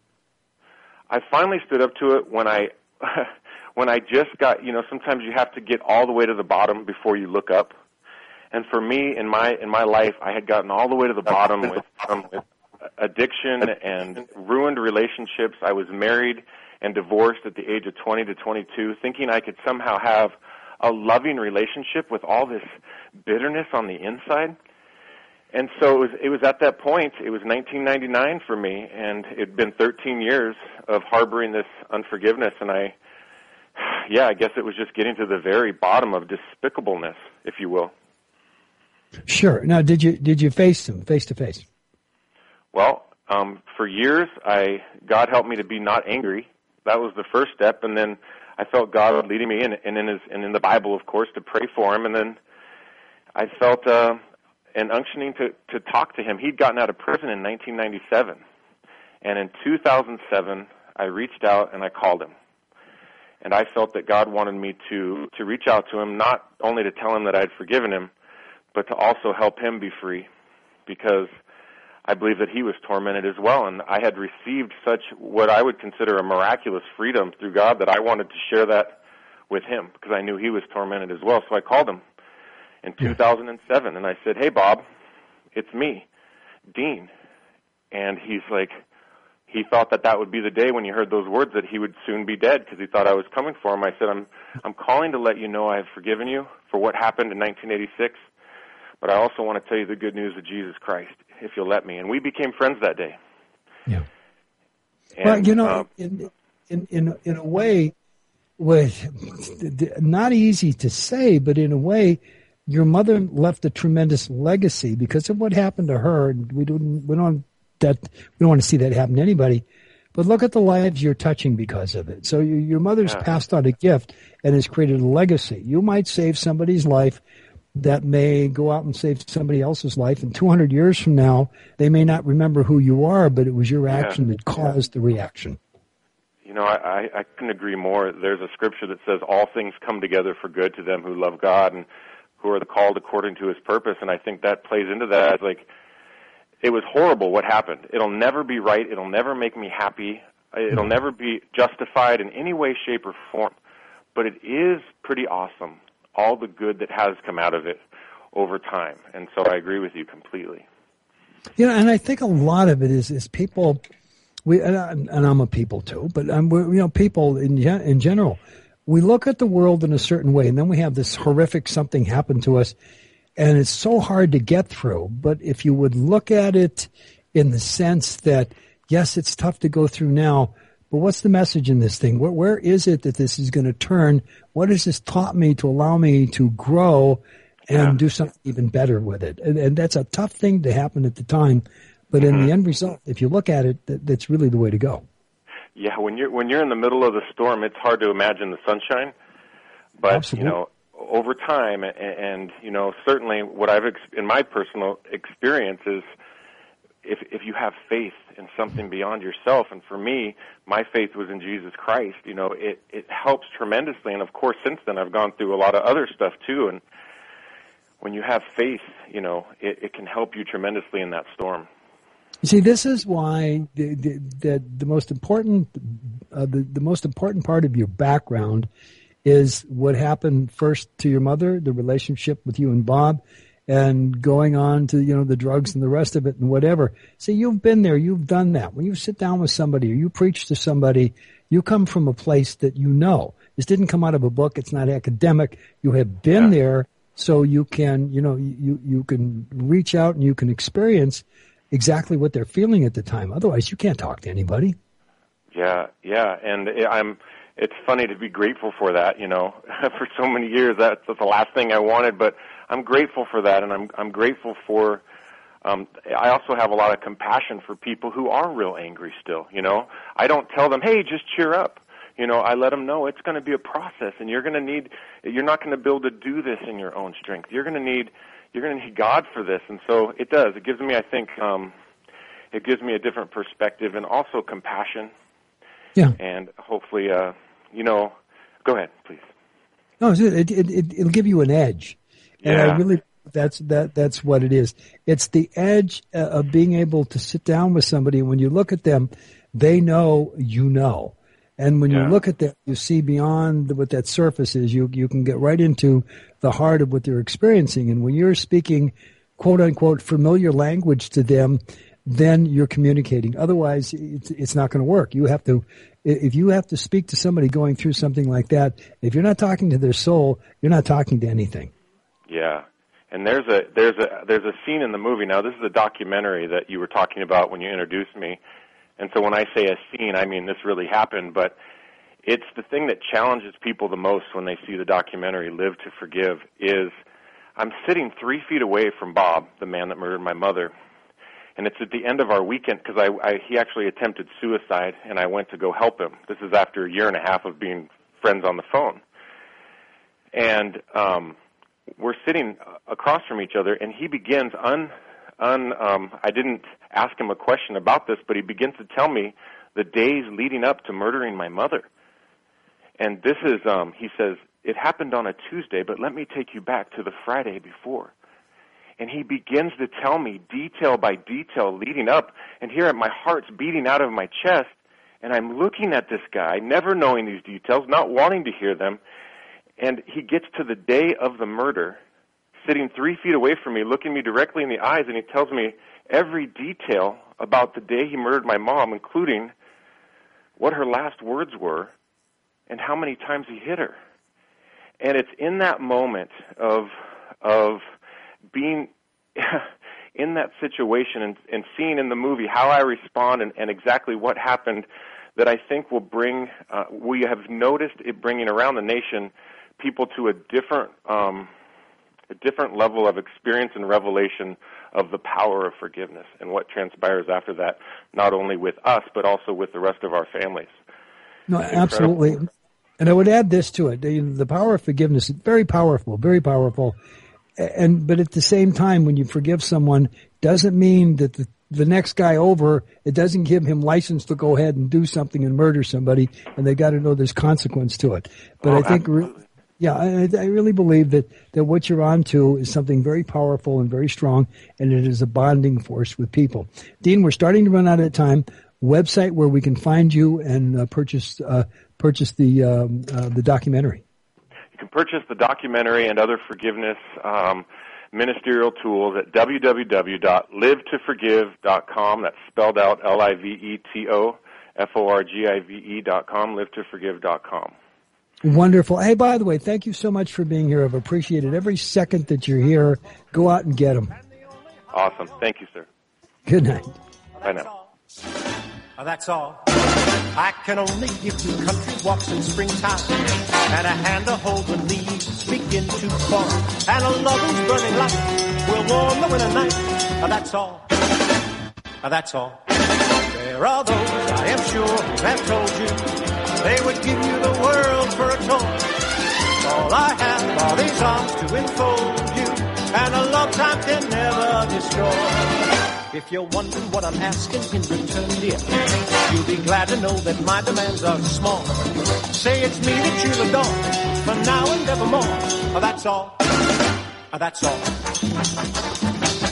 I finally stood up to it when I when I just got, you know, sometimes you have to get all the way to the bottom before you look up. And for me, in my in my life, I had gotten all the way to the bottom with, um, with addiction and ruined relationships. I was married and divorced at the age of twenty to twenty-two, thinking I could somehow have a loving relationship with all this bitterness on the inside. And so it was, it was at that point, it was nineteen ninety-nine for me, and it had been thirteen years of harboring this unforgiveness, and I, yeah, I guess it was just getting to the very bottom of despicableness, if you will. Sure. Now, did you did you face him face to face? Well, um, for years, I God helped me to be not angry. That was the first step, and then I felt God leading me in, and in His and in the Bible, of course, to pray for him, and then I felt uh, an unctioning to to talk to him. He'd gotten out of prison in nineteen ninety-seven, and in two thousand seven, I reached out and I called him. And I felt that God wanted me to, to reach out to him, not only to tell him that I'd forgiven him, but to also help him be free, because I believe that he was tormented as well. And I had received such what I would consider a miraculous freedom through God that I wanted to share that with him, because I knew he was tormented as well. So I called him in two thousand seven, and I said, "Hey, Bob, it's me, Dean." And he's like, he thought that that would be the day when he heard those words that he would soon be dead, because he thought I was coming for him. I said, I'm I'm calling to let you know I have forgiven you for what happened in nineteen eighty-six, but I also want to tell you the good news of Jesus Christ, if you'll let me. And we became friends that day. Yeah. And, well, you know, uh, in, in in in a way, with not easy to say, but in a way, your mother left a tremendous legacy because of what happened to her. And we don't we don't that we don't want to see that happen to anybody. but look at the lives you're touching because of it. So you, your mother's Yeah. passed on a gift and has created a legacy. You might save somebody's life that may go out and save somebody else's life. And two hundred years from now, they may not remember who you are, but it was your action Yeah. that caused the reaction. You know, I, I, I couldn't agree more. There's a scripture that says all things come together for good to them who love God and who are called according to his purpose. And I think that plays into that. It's like, it was horrible what happened. It'll never be right. It'll never make me happy. It'll never be justified in any way, shape, or form. But it is pretty awesome, all the good that has come out of it over time. And so I agree with you completely. You know, and I think a lot of it is is people. We and, I, and I'm a people too, but um, we're, you know, people in gen- in general. We look at the world in a certain way, and then we have this horrific something happen to us, and it's so hard to get through. But if you would look at it in the sense that, yes, it's tough to go through now, but what's the message in this thing? Where, where is it that this is going to turn? What has this taught me to allow me to grow and Yeah. do something even better with it? And, and that's a tough thing to happen at the time. But Mm-hmm. in the end result, if you look at it, that, that's really the way to go. Yeah, when you're when you're in the middle of the storm, it's hard to imagine the sunshine. But Absolutely. you know, over time, and, and you know, certainly what I've ex- in my personal experience is, if if you have faith in something beyond yourself, and for me, my faith was in Jesus Christ. You know, it it helps tremendously. And of course, since then, I've gone through a lot of other stuff too. And when you have faith, you know, it, it can help you tremendously in that storm. You see, this is why the the, the, the most important uh, the, the most important part of your background is what happened first to your mother, the relationship with you and Bob, and going on to, you know, the drugs and the rest of it and whatever. See, you've been there, you've done that. When you sit down with somebody or you preach to somebody, you come from a place that you know. This didn't come out of a book. It's not academic. You have been Yeah. there, so you can, you know, you you can reach out and you can experience exactly what they're feeling at the time. Otherwise, you can't talk to anybody. Yeah, yeah, and it, I'm. It's funny to be grateful for that. You know, for so many years, that's, that's the last thing I wanted. But I'm grateful for that, and I'm I'm grateful for. Um, I also have a lot of compassion for people who are real angry still. You know, I don't tell them, "Hey, just cheer up." You know, I let them know it's going to be a process, and you're going to need. You're not going to be able to do this in your own strength. You're going to need. You're going to need God for this, and so it does. It gives me, I think, um, it gives me a different perspective and also compassion. Yeah. And hopefully, uh, you know, go ahead, please. No, it, it, it, it'll give you an edge. And Yeah. I really, that's, that, that's what it is. It's the edge uh, of being able to sit down with somebody. And when you look at them, they know you know. And when Yeah. you look at them, you see beyond what that surface is. You, you can get right into the heart of what they're experiencing. And when you're speaking, quote unquote, familiar language to them, then you're communicating. Otherwise, it's, it's not going to work. You have to, if you have to speak to somebody going through something like that, if you're not talking to their soul, you're not talking to anything. Yeah. And there's a there's a there's a scene in the movie. Now, this is a documentary that you were talking about when you introduced me. And so when I say a scene, I mean this really happened, but it's the thing that challenges people the most when they see the documentary Live to Forgive is I'm sitting three feet away from Bob, the man that murdered my mother, and it's at the end of our weekend because I, I he actually attempted suicide, and I went to go help him. This is after a year and a half of being friends on the phone. And um, we're sitting across from each other, and he begins un... Un, um, I didn't ask him a question about this, but he begins to tell me the days leading up to murdering my mother. And this is, um, he says, it happened on a Tuesday, but let me take you back to the Friday before. And he begins to tell me detail by detail leading up, and here my heart's beating out of my chest, and I'm looking at this guy, never knowing these details, not wanting to hear them, and he gets to the day of the murder, sitting three feet away from me, looking me directly in the eyes, and he tells me every detail about the day he murdered my mom, including what her last words were and how many times he hit her. And it's in that moment of of being in that situation and, and seeing in the movie how I respond and, and exactly what happened that I think will bring, uh, we have noticed it bringing around the nation people to a different um a different level of experience and revelation of the power of forgiveness and what transpires after that, not only with us, but also with the rest of our families. No, absolutely. And I would add this to it. The, the power of forgiveness is very powerful, very powerful. And but at the same time, when you forgive someone, doesn't mean that the, the next guy over, it doesn't give him license to go ahead and do something and murder somebody, and they got to know there's consequence to it. But oh, I think, re- yeah, I, I really believe that, that what you're on to is something very powerful and very strong, and it is a bonding force with people. Dean, we're starting to run out of time. Website where we can find you and uh, purchase uh, purchase the um, uh, the documentary. You can purchase the documentary and other forgiveness um, ministerial tools at w w w dot live to forgive dot com. That's spelled out L I V E T O F O R G I V E dot com, live to forgive dot com. Wonderful. Hey, by the way, thank you so much for being here. I've appreciated every second that you're here. Go out and get them. Awesome. Thank you, sir. Good night. Bye now. That's all. I can only give you country walks in springtime and a hand to hold when leaves begin to fall and a loving's burning light will warm the winter night. That's all. That's all. There are those, I am sure, who have told you they would give you the world for a toy. All I have are these arms to enfold you and a love time can never destroy. If you're wondering what I'm asking in return, dear, you'll be glad to know that my demands are small. Say it's me that you'll adore, for now and evermore. That's all. That's all.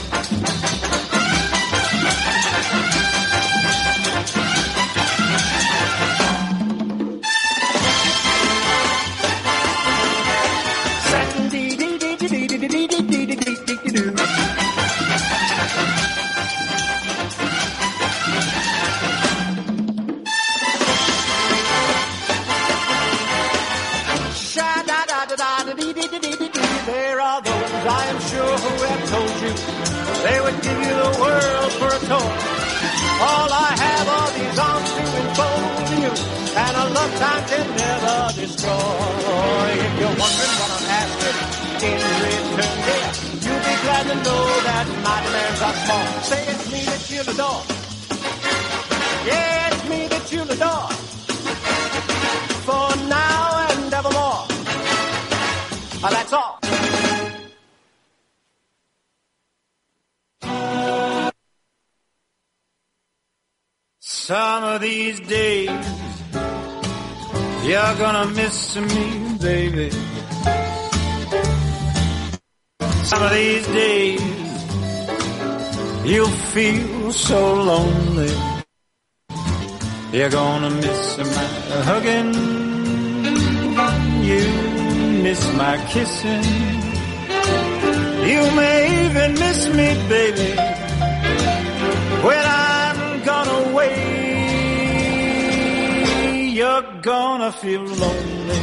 There are those, I am sure, who have told you they would give you the world for a toy. All I have are these arms to enfold you, and a love time can never destroy. If you're wondering what I'm asking in return, dear, you'll be glad to know that my demands are small. Say it's me that you'll adore. Yeah, it's me that you'll adore. For now and evermore. That's all. Some of these days you're gonna miss me, baby. Some of these days you'll feel so lonely. You're gonna miss my hugging, you miss my kissing. You may even miss me, baby, when I'm gone away. You're gonna feel lonely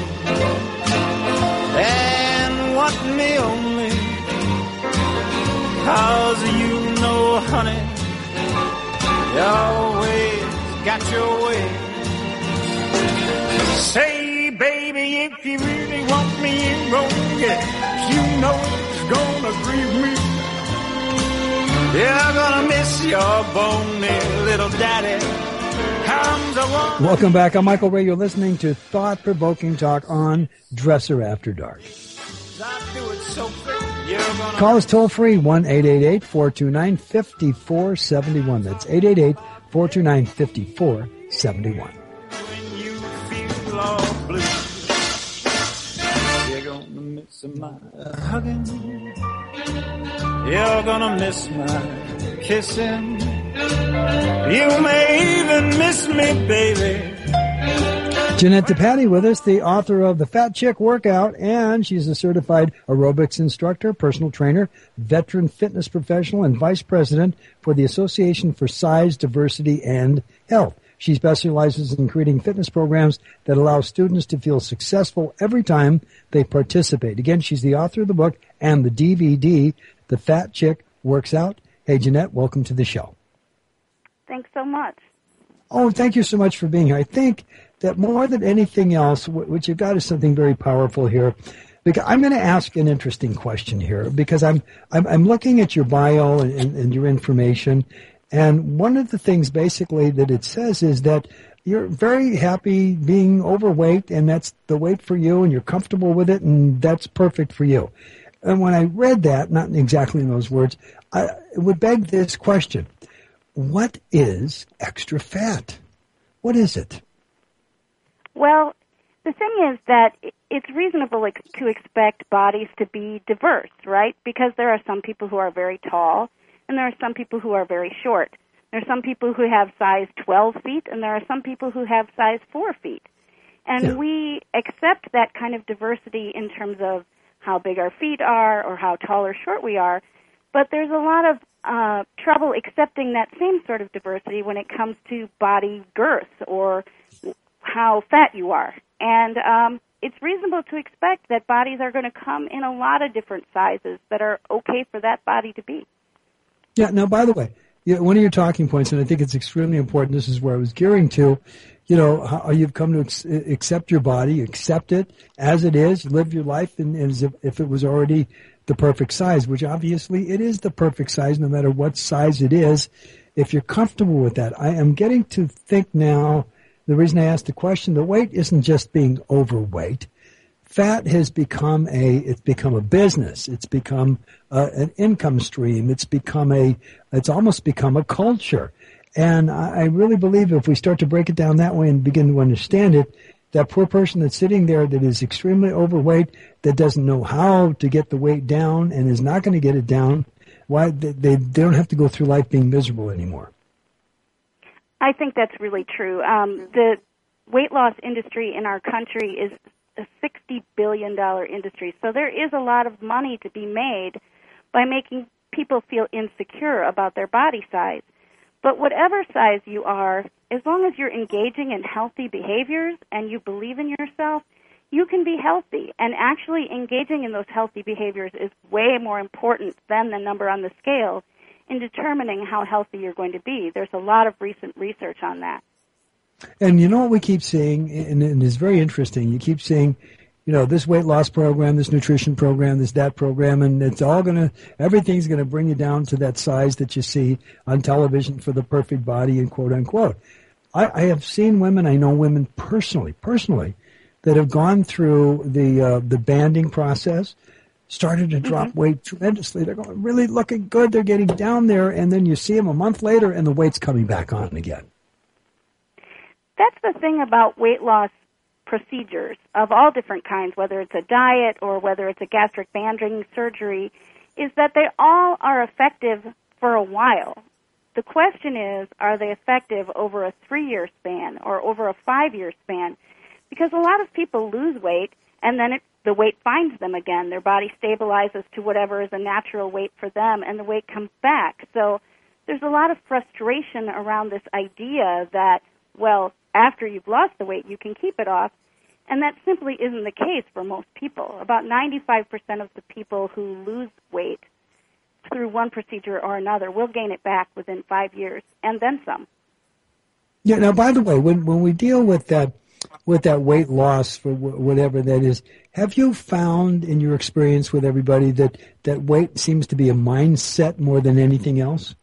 and want me only, 'cause you know, honey, you always got your way. Say, baby, if you really want me, you won't get. You know it's gonna grieve me. You're gonna miss your bony little daddy. Comes a one. Welcome back. I'm Michael Ray. You're listening to Thought-Provoking Talk on Dresser After Dark. Call us toll free, one eight eight eight, four two nine, five four seven one. That's eight eight eight, four two nine, five four seven one. When you feel all blue, you're gonna miss my hugging. You're gonna miss my kissing. You may even miss me, baby. Jeanette DePatie with us, the author of The Fat Chick Workout, and she's a certified aerobics instructor, personal trainer, veteran fitness professional, and vice president for the Association for Size, Diversity, and Health. She specializes in creating fitness programs that allow students to feel successful every time they participate. Again, she's the author of the book and the D V D, The Fat Chick Works Out. Hey, Jeanette, welcome to the show. Thanks so much. Oh, thank you so much for being here. I think that more than anything else, what you've got is something very powerful here. Because I'm going to ask an interesting question here because I'm I'm, I'm looking at your bio and, and, and your information, and one of the things basically that it says is that you're very happy being overweight, and that's the weight for you, and you're comfortable with it, and that's perfect for you. And when I read that, not exactly in those words, I, it would beg this question: what is extra fat? What is it? Well, the thing is that it's reasonable ex- to expect bodies to be diverse, right? Because there are some people who are very tall, and there are some people who are very short. There are some people who have size twelve feet, and there are some people who have size four feet. And Yeah. we accept that kind of diversity in terms of how big our feet are or how tall or short we are, but there's a lot of uh, trouble accepting that same sort of diversity when it comes to body girth or how fat you are. And um, it's reasonable to expect that bodies are going to come in a lot of different sizes that are okay for that body to be. Yeah. Now, by the way, yeah, one of your talking points, and I think it's extremely important. This is where I was gearing to. You know, how you've come to ex- accept your body, accept it as it is, live your life in, as if, if it was already the perfect size, which obviously it is the perfect size, no matter what size it is. If you're comfortable with that, I am getting to think now. The reason I asked the question, the weight isn't just being overweight. Fat has become a, it's become a business. It's become uh, an income stream. It's become a, it's almost become a culture. And I, I really believe if we start to break it down that way and begin to understand it, that poor person that's sitting there that is extremely overweight, that doesn't know how to get the weight down and is not going to get it down, why they, they, they don't have to go through life being miserable anymore. I think that's really true. Um, the weight loss industry in our country is a sixty billion dollars industry, so there is a lot of money to be made by making people feel insecure about their body size. But whatever size you are, as long as you're engaging in healthy behaviors and you believe in yourself, you can be healthy. And actually engaging in those healthy behaviors is way more important than the number on the scale in determining how healthy you're going to be. There's a lot of recent research on that. And you know what we keep seeing, and, and it's very interesting, you keep seeing, you know, this weight loss program, this nutrition program, this that program, and it's all going to, everything's going to bring you down to that size that you see on television for the perfect body and quote unquote. I, I have seen women, I know women personally, personally, that have gone through the uh, the banding process, started to drop mm-hmm. weight tremendously. They're going really looking good. They're getting down there, and then you see them a month later, and the weight's coming back on again. That's the thing about weight loss procedures of all different kinds, whether it's a diet or whether it's a gastric banding surgery, is that they all are effective for a while. The question is, are they effective over a three-year span or over a five-year span? Because a lot of people lose weight, and then it the weight finds them again. Their body stabilizes to whatever is a natural weight for them, and the weight comes back. So there's a lot of frustration around this idea that, well, after you've lost the weight, you can keep it off, and that simply isn't the case for most people. About ninety-five percent of the people who lose weight through one procedure or another will gain it back within five years, and then some. Yeah, now, by the way, when, when we deal with that, with that weight loss for wh- whatever that is, have you found in your experience with everybody that, that weight seems to be a mindset more than anything else?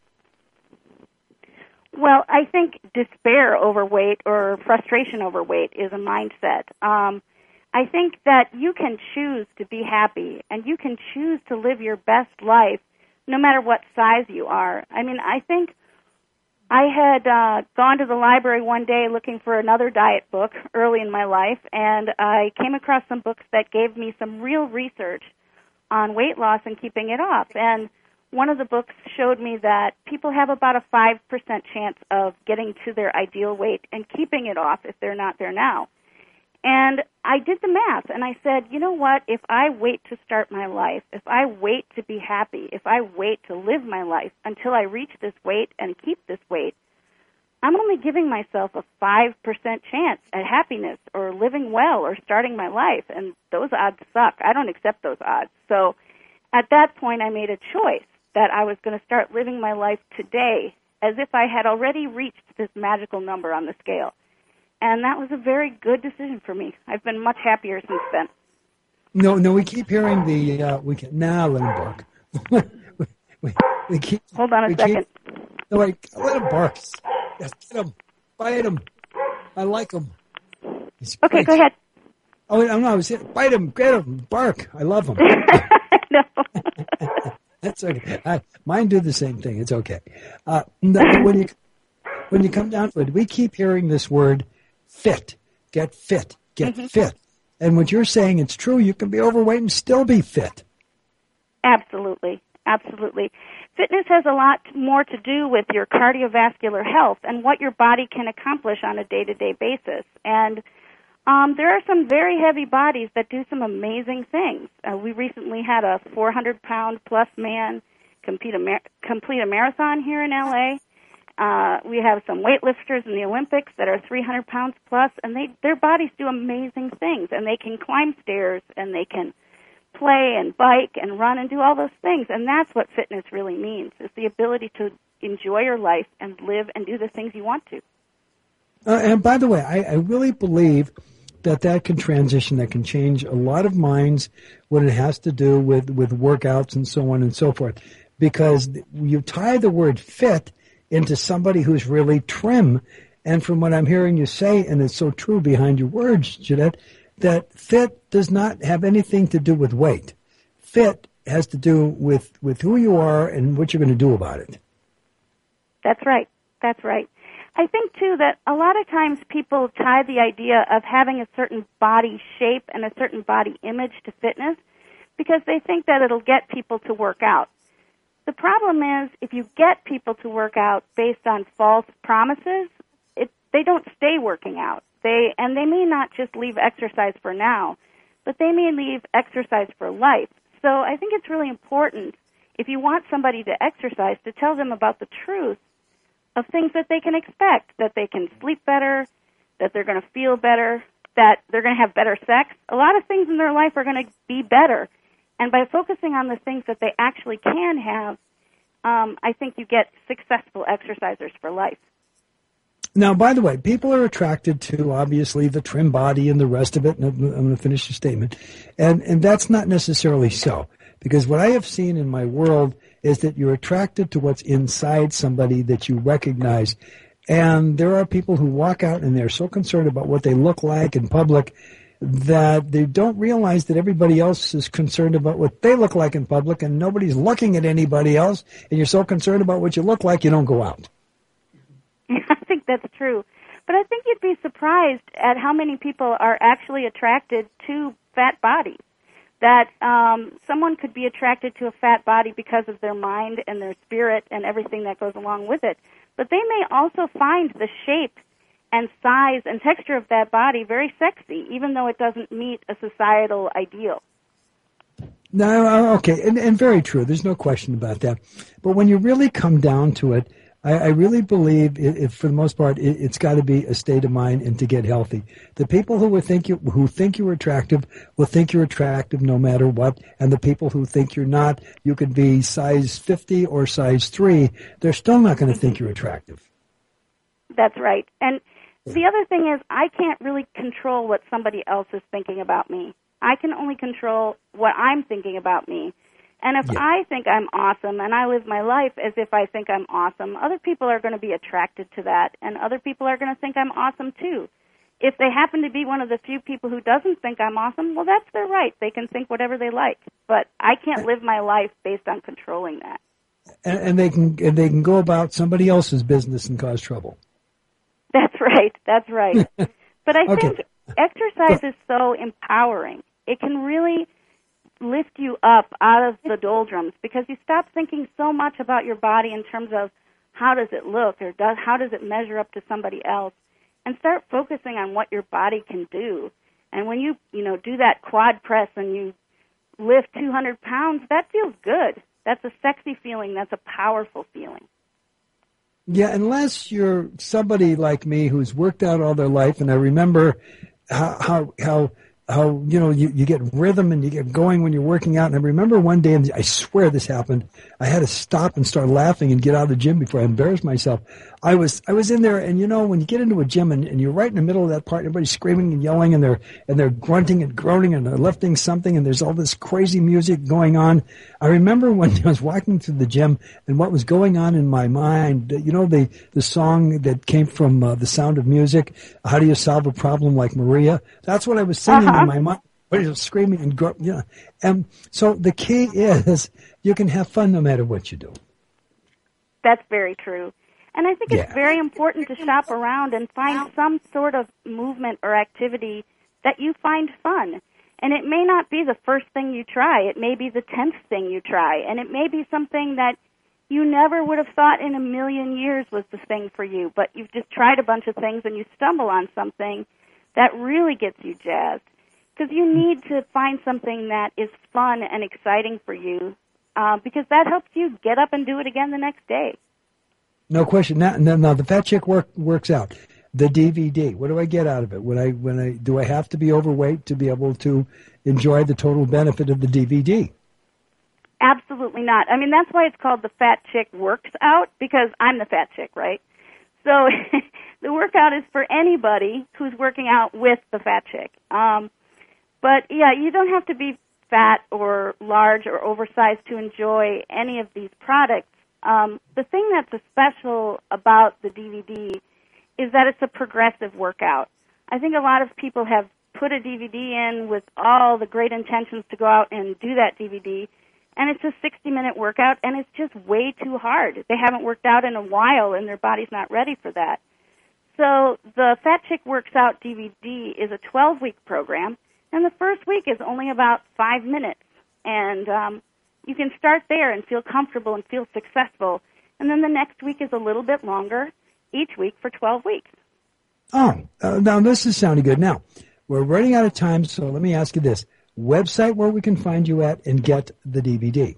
Well, I think despair over weight or frustration over weight is a mindset. Um, I think that you can choose to be happy, and you can choose to live your best life no matter what size you are. I mean, I think I had uh, gone to the library one day looking for another diet book early in my life, and I came across some books that gave me some real research on weight loss and keeping it off. And one of the books showed me that people have about a five percent chance of getting to their ideal weight and keeping it off if they're not there now. And I did the math, and I said, you know what, if I wait to start my life, if I wait to be happy, if I wait to live my life until I reach this weight and keep this weight, I'm only giving myself a five percent chance at happiness or living well or starting my life, and those odds suck. I don't accept those odds. So at that point, I made a choice that I was going to start living my life today as if I had already reached this magical number on the scale. And that was a very good decision for me. I've been much happier since then. No, no, we keep hearing the, uh, we can, now nah, let him bark. we, we, we keep, Hold on a second. Keep, no, wait, let him bark. Yes, get him, bite him. I like him. He's okay, great. go ahead. Oh, no, no, I was bite him, get him, bark. I love him. No. That's okay. I, mine do the same thing. It's okay. Uh, when you when you come down to it, we keep hearing this word fit, get fit, get mm-hmm. fit. And what you're saying, it's true. You can be overweight and still be fit. Absolutely. Absolutely. Fitness has a lot more to do with your cardiovascular health and what your body can accomplish on a day-to-day basis. And um, there are some very heavy bodies that do some amazing things. Uh, we recently had a four hundred pound plus man compete a mar- complete a marathon here in L A. Uh, we have some weightlifters in the Olympics that are three hundred pounds plus, and they their bodies do amazing things, and they can climb stairs, and they can play and bike and run and do all those things, and that's what fitness really means, is the ability to enjoy your life and live and do the things you want to. Uh, and by the way, I, I really believe that that can transition, that can change a lot of minds when it has to do with, with workouts and so on and so forth, because you tie the word fit into somebody who's really trim. And from what I'm hearing you say, and it's so true behind your words, Jeanette, that fit does not have anything to do with weight. Fit has to do with, with who you are and what you're going to do about it. That's right. That's right. I think, too, that a lot of times people tie the idea of having a certain body shape and a certain body image to fitness because they think that it'll get people to work out. The problem is, if you get people to work out based on false promises, it, they don't stay working out. They and they may not just leave exercise for now, but they may leave exercise for life. So I think it's really important, if you want somebody to exercise, to tell them about the truth of things that they can expect, that they can sleep better, that they're going to feel better, that they're going to have better sex. A lot of things in their life are going to be better. And by focusing on the things that they actually can have, um, I think you get successful exercisers for life. Now, by the way, people are attracted to, obviously, the trim body and the rest of it, and I'm going to finish the statement. And, and that's not necessarily so, because what I have seen in my world is that you're attracted to what's inside somebody that you recognize. And there are people who walk out and they're so concerned about what they look like in public that they don't realize that everybody else is concerned about what they look like in public, and nobody's looking at anybody else, and you're so concerned about what you look like, you don't go out. I think that's true. But I think you'd be surprised at how many people are actually attracted to fat bodies. That um, someone could be attracted to a fat body because of their mind and their spirit and everything that goes along with it. But they may also find the shape and size and texture of that body very sexy, even though it doesn't meet a societal ideal. No, okay, and, and very true. There's no question about that. But when you really come down to it, I, I really believe, it, it, for the most part, it, it's got to be a state of mind and to get healthy. The people who would think you who think you're attractive will think you're attractive no matter what, and the people who think you're not, you could be size fifty or size three, they're still not going to think you're attractive. That's right. And the other thing is, I can't really control what somebody else is thinking about me. I can only control what I'm thinking about me. And if yeah. I think I'm awesome and I live my life as if I think I'm awesome, other people are going to be attracted to that, and other people are going to think I'm awesome too. If they happen to be one of the few people who doesn't think I'm awesome, well, that's their right. They can think whatever they like. But I can't live my life based on controlling that. And, and they can and they can go about somebody else's business and cause trouble. That's right. That's right. But I okay. think exercise is so empowering. It can really lift you up out of the doldrums because you stop thinking so much about your body in terms of how does it look or does, how does it measure up to somebody else, and start focusing on what your body can do. And when you, you know, do that quad press and you lift two hundred pounds, that feels good. That's a sexy feeling. That's a powerful feeling. Yeah, unless you're somebody like me who's worked out all their life, and I remember how how, how how, you know, you, you get rhythm and you get going when you're working out. And I remember one day, and I swear this happened, I had to stop and start laughing and get out of the gym before I embarrassed myself. I was I was in there, and you know, when you get into a gym and, and you're right in the middle of that part, everybody's screaming and yelling, and they're and they're grunting and groaning, and they're lifting something, and there's all this crazy music going on. I remember when I was walking through the gym, and what was going on in my mind, you know, the the song that came from uh, The Sound of Music, How Do You Solve a Problem Like Maria? That's what I was singing uh-huh. in my mind. Everybody was screaming and gro- you know. And so the key is you can have fun no matter what you do. That's very true. And I think it's yeah. very important to shop around and find some sort of movement or activity that you find fun. And it may not be the first thing you try. It may be the tenth thing you try. And it may be something that you never would have thought in a million years was the thing for you. But you've just tried a bunch of things and you stumble on something that really gets you jazzed. Because you need to find something that is fun and exciting for you, uh, because that helps you get up and do it again the next day. No question. Now, now, now the Fat Chick work, works out. The D V D. What do I get out of it? When I when I do I have to be overweight to be able to enjoy the total benefit of the D V D? Absolutely not. I mean, that's why it's called the Fat Chick Works Out, because I'm the fat chick, right? So the workout is for anybody who's working out with the fat chick. Um, but yeah, you don't have to be fat or large or oversized to enjoy any of these products. Um, the thing that's special about the D V D is that it's a progressive workout. I think a lot of people have put a D V D in with all the great intentions to go out and do that D V D, and it's a sixty-minute workout, and it's just way too hard. They haven't worked out in a while, and their body's not ready for that. So the Fat Chick Works Out D V D is a twelve-week program, and the first week is only about five minutes. And um, you can start there and feel comfortable and feel successful. And then the next week is a little bit longer, each week for twelve weeks. Oh, uh, now this is sounding good. Now, we're running out of time, so let me ask you this. Website where we can find you at and get the D V D.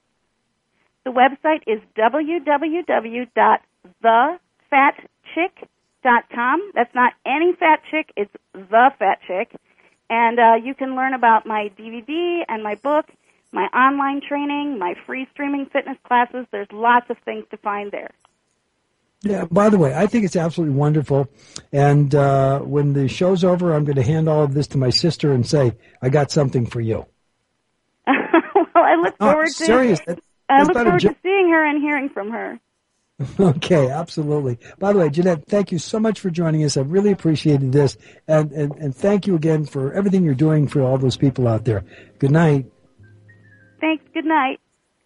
The website is w w w dot the fat chick dot com. That's not any fat chick, it's The Fat Chick. And uh, you can learn about my D V D and my book, my online training, my free streaming fitness classes. There's lots of things to find there. Yeah, by the way, I think it's absolutely wonderful. And uh, when the show's over, I'm going to hand all of this to my sister and say, I got something for you. Well, I look forward, oh, serious. to, That, I look forward jo- to seeing her and hearing from her. Okay, absolutely. By the way, Jeanette, thank you so much for joining us. I really appreciated this. And, and, and thank you again for everything you're doing for all those people out there. Good night. Thanks. Good night.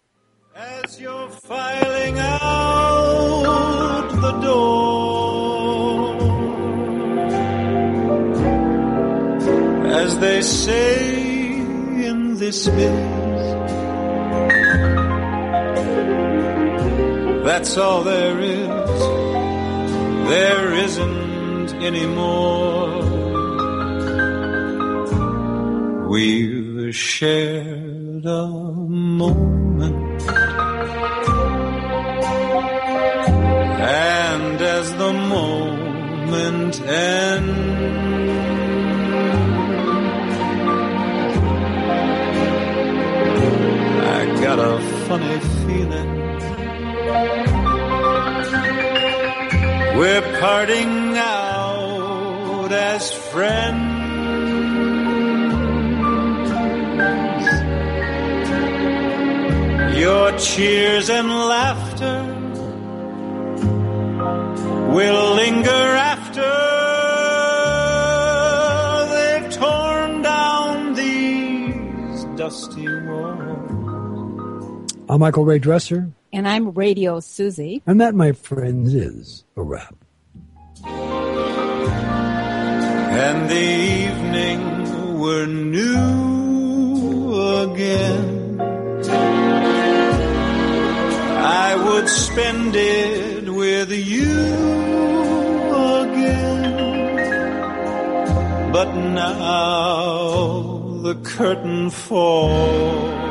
As you're filing out the door, as they say in this biz, that's all there is, there isn't any more. We've shared a moment, and as the moment ends, I got a funny feeling we're parting out as friends. Your cheers and laughter will linger after they've torn down these dusty walls. I'm Michael Ray Dresser. And I'm Radio Susie. And that, my friends, is a wrap. And the evening were new again. I would spend it with you again. But now the curtain falls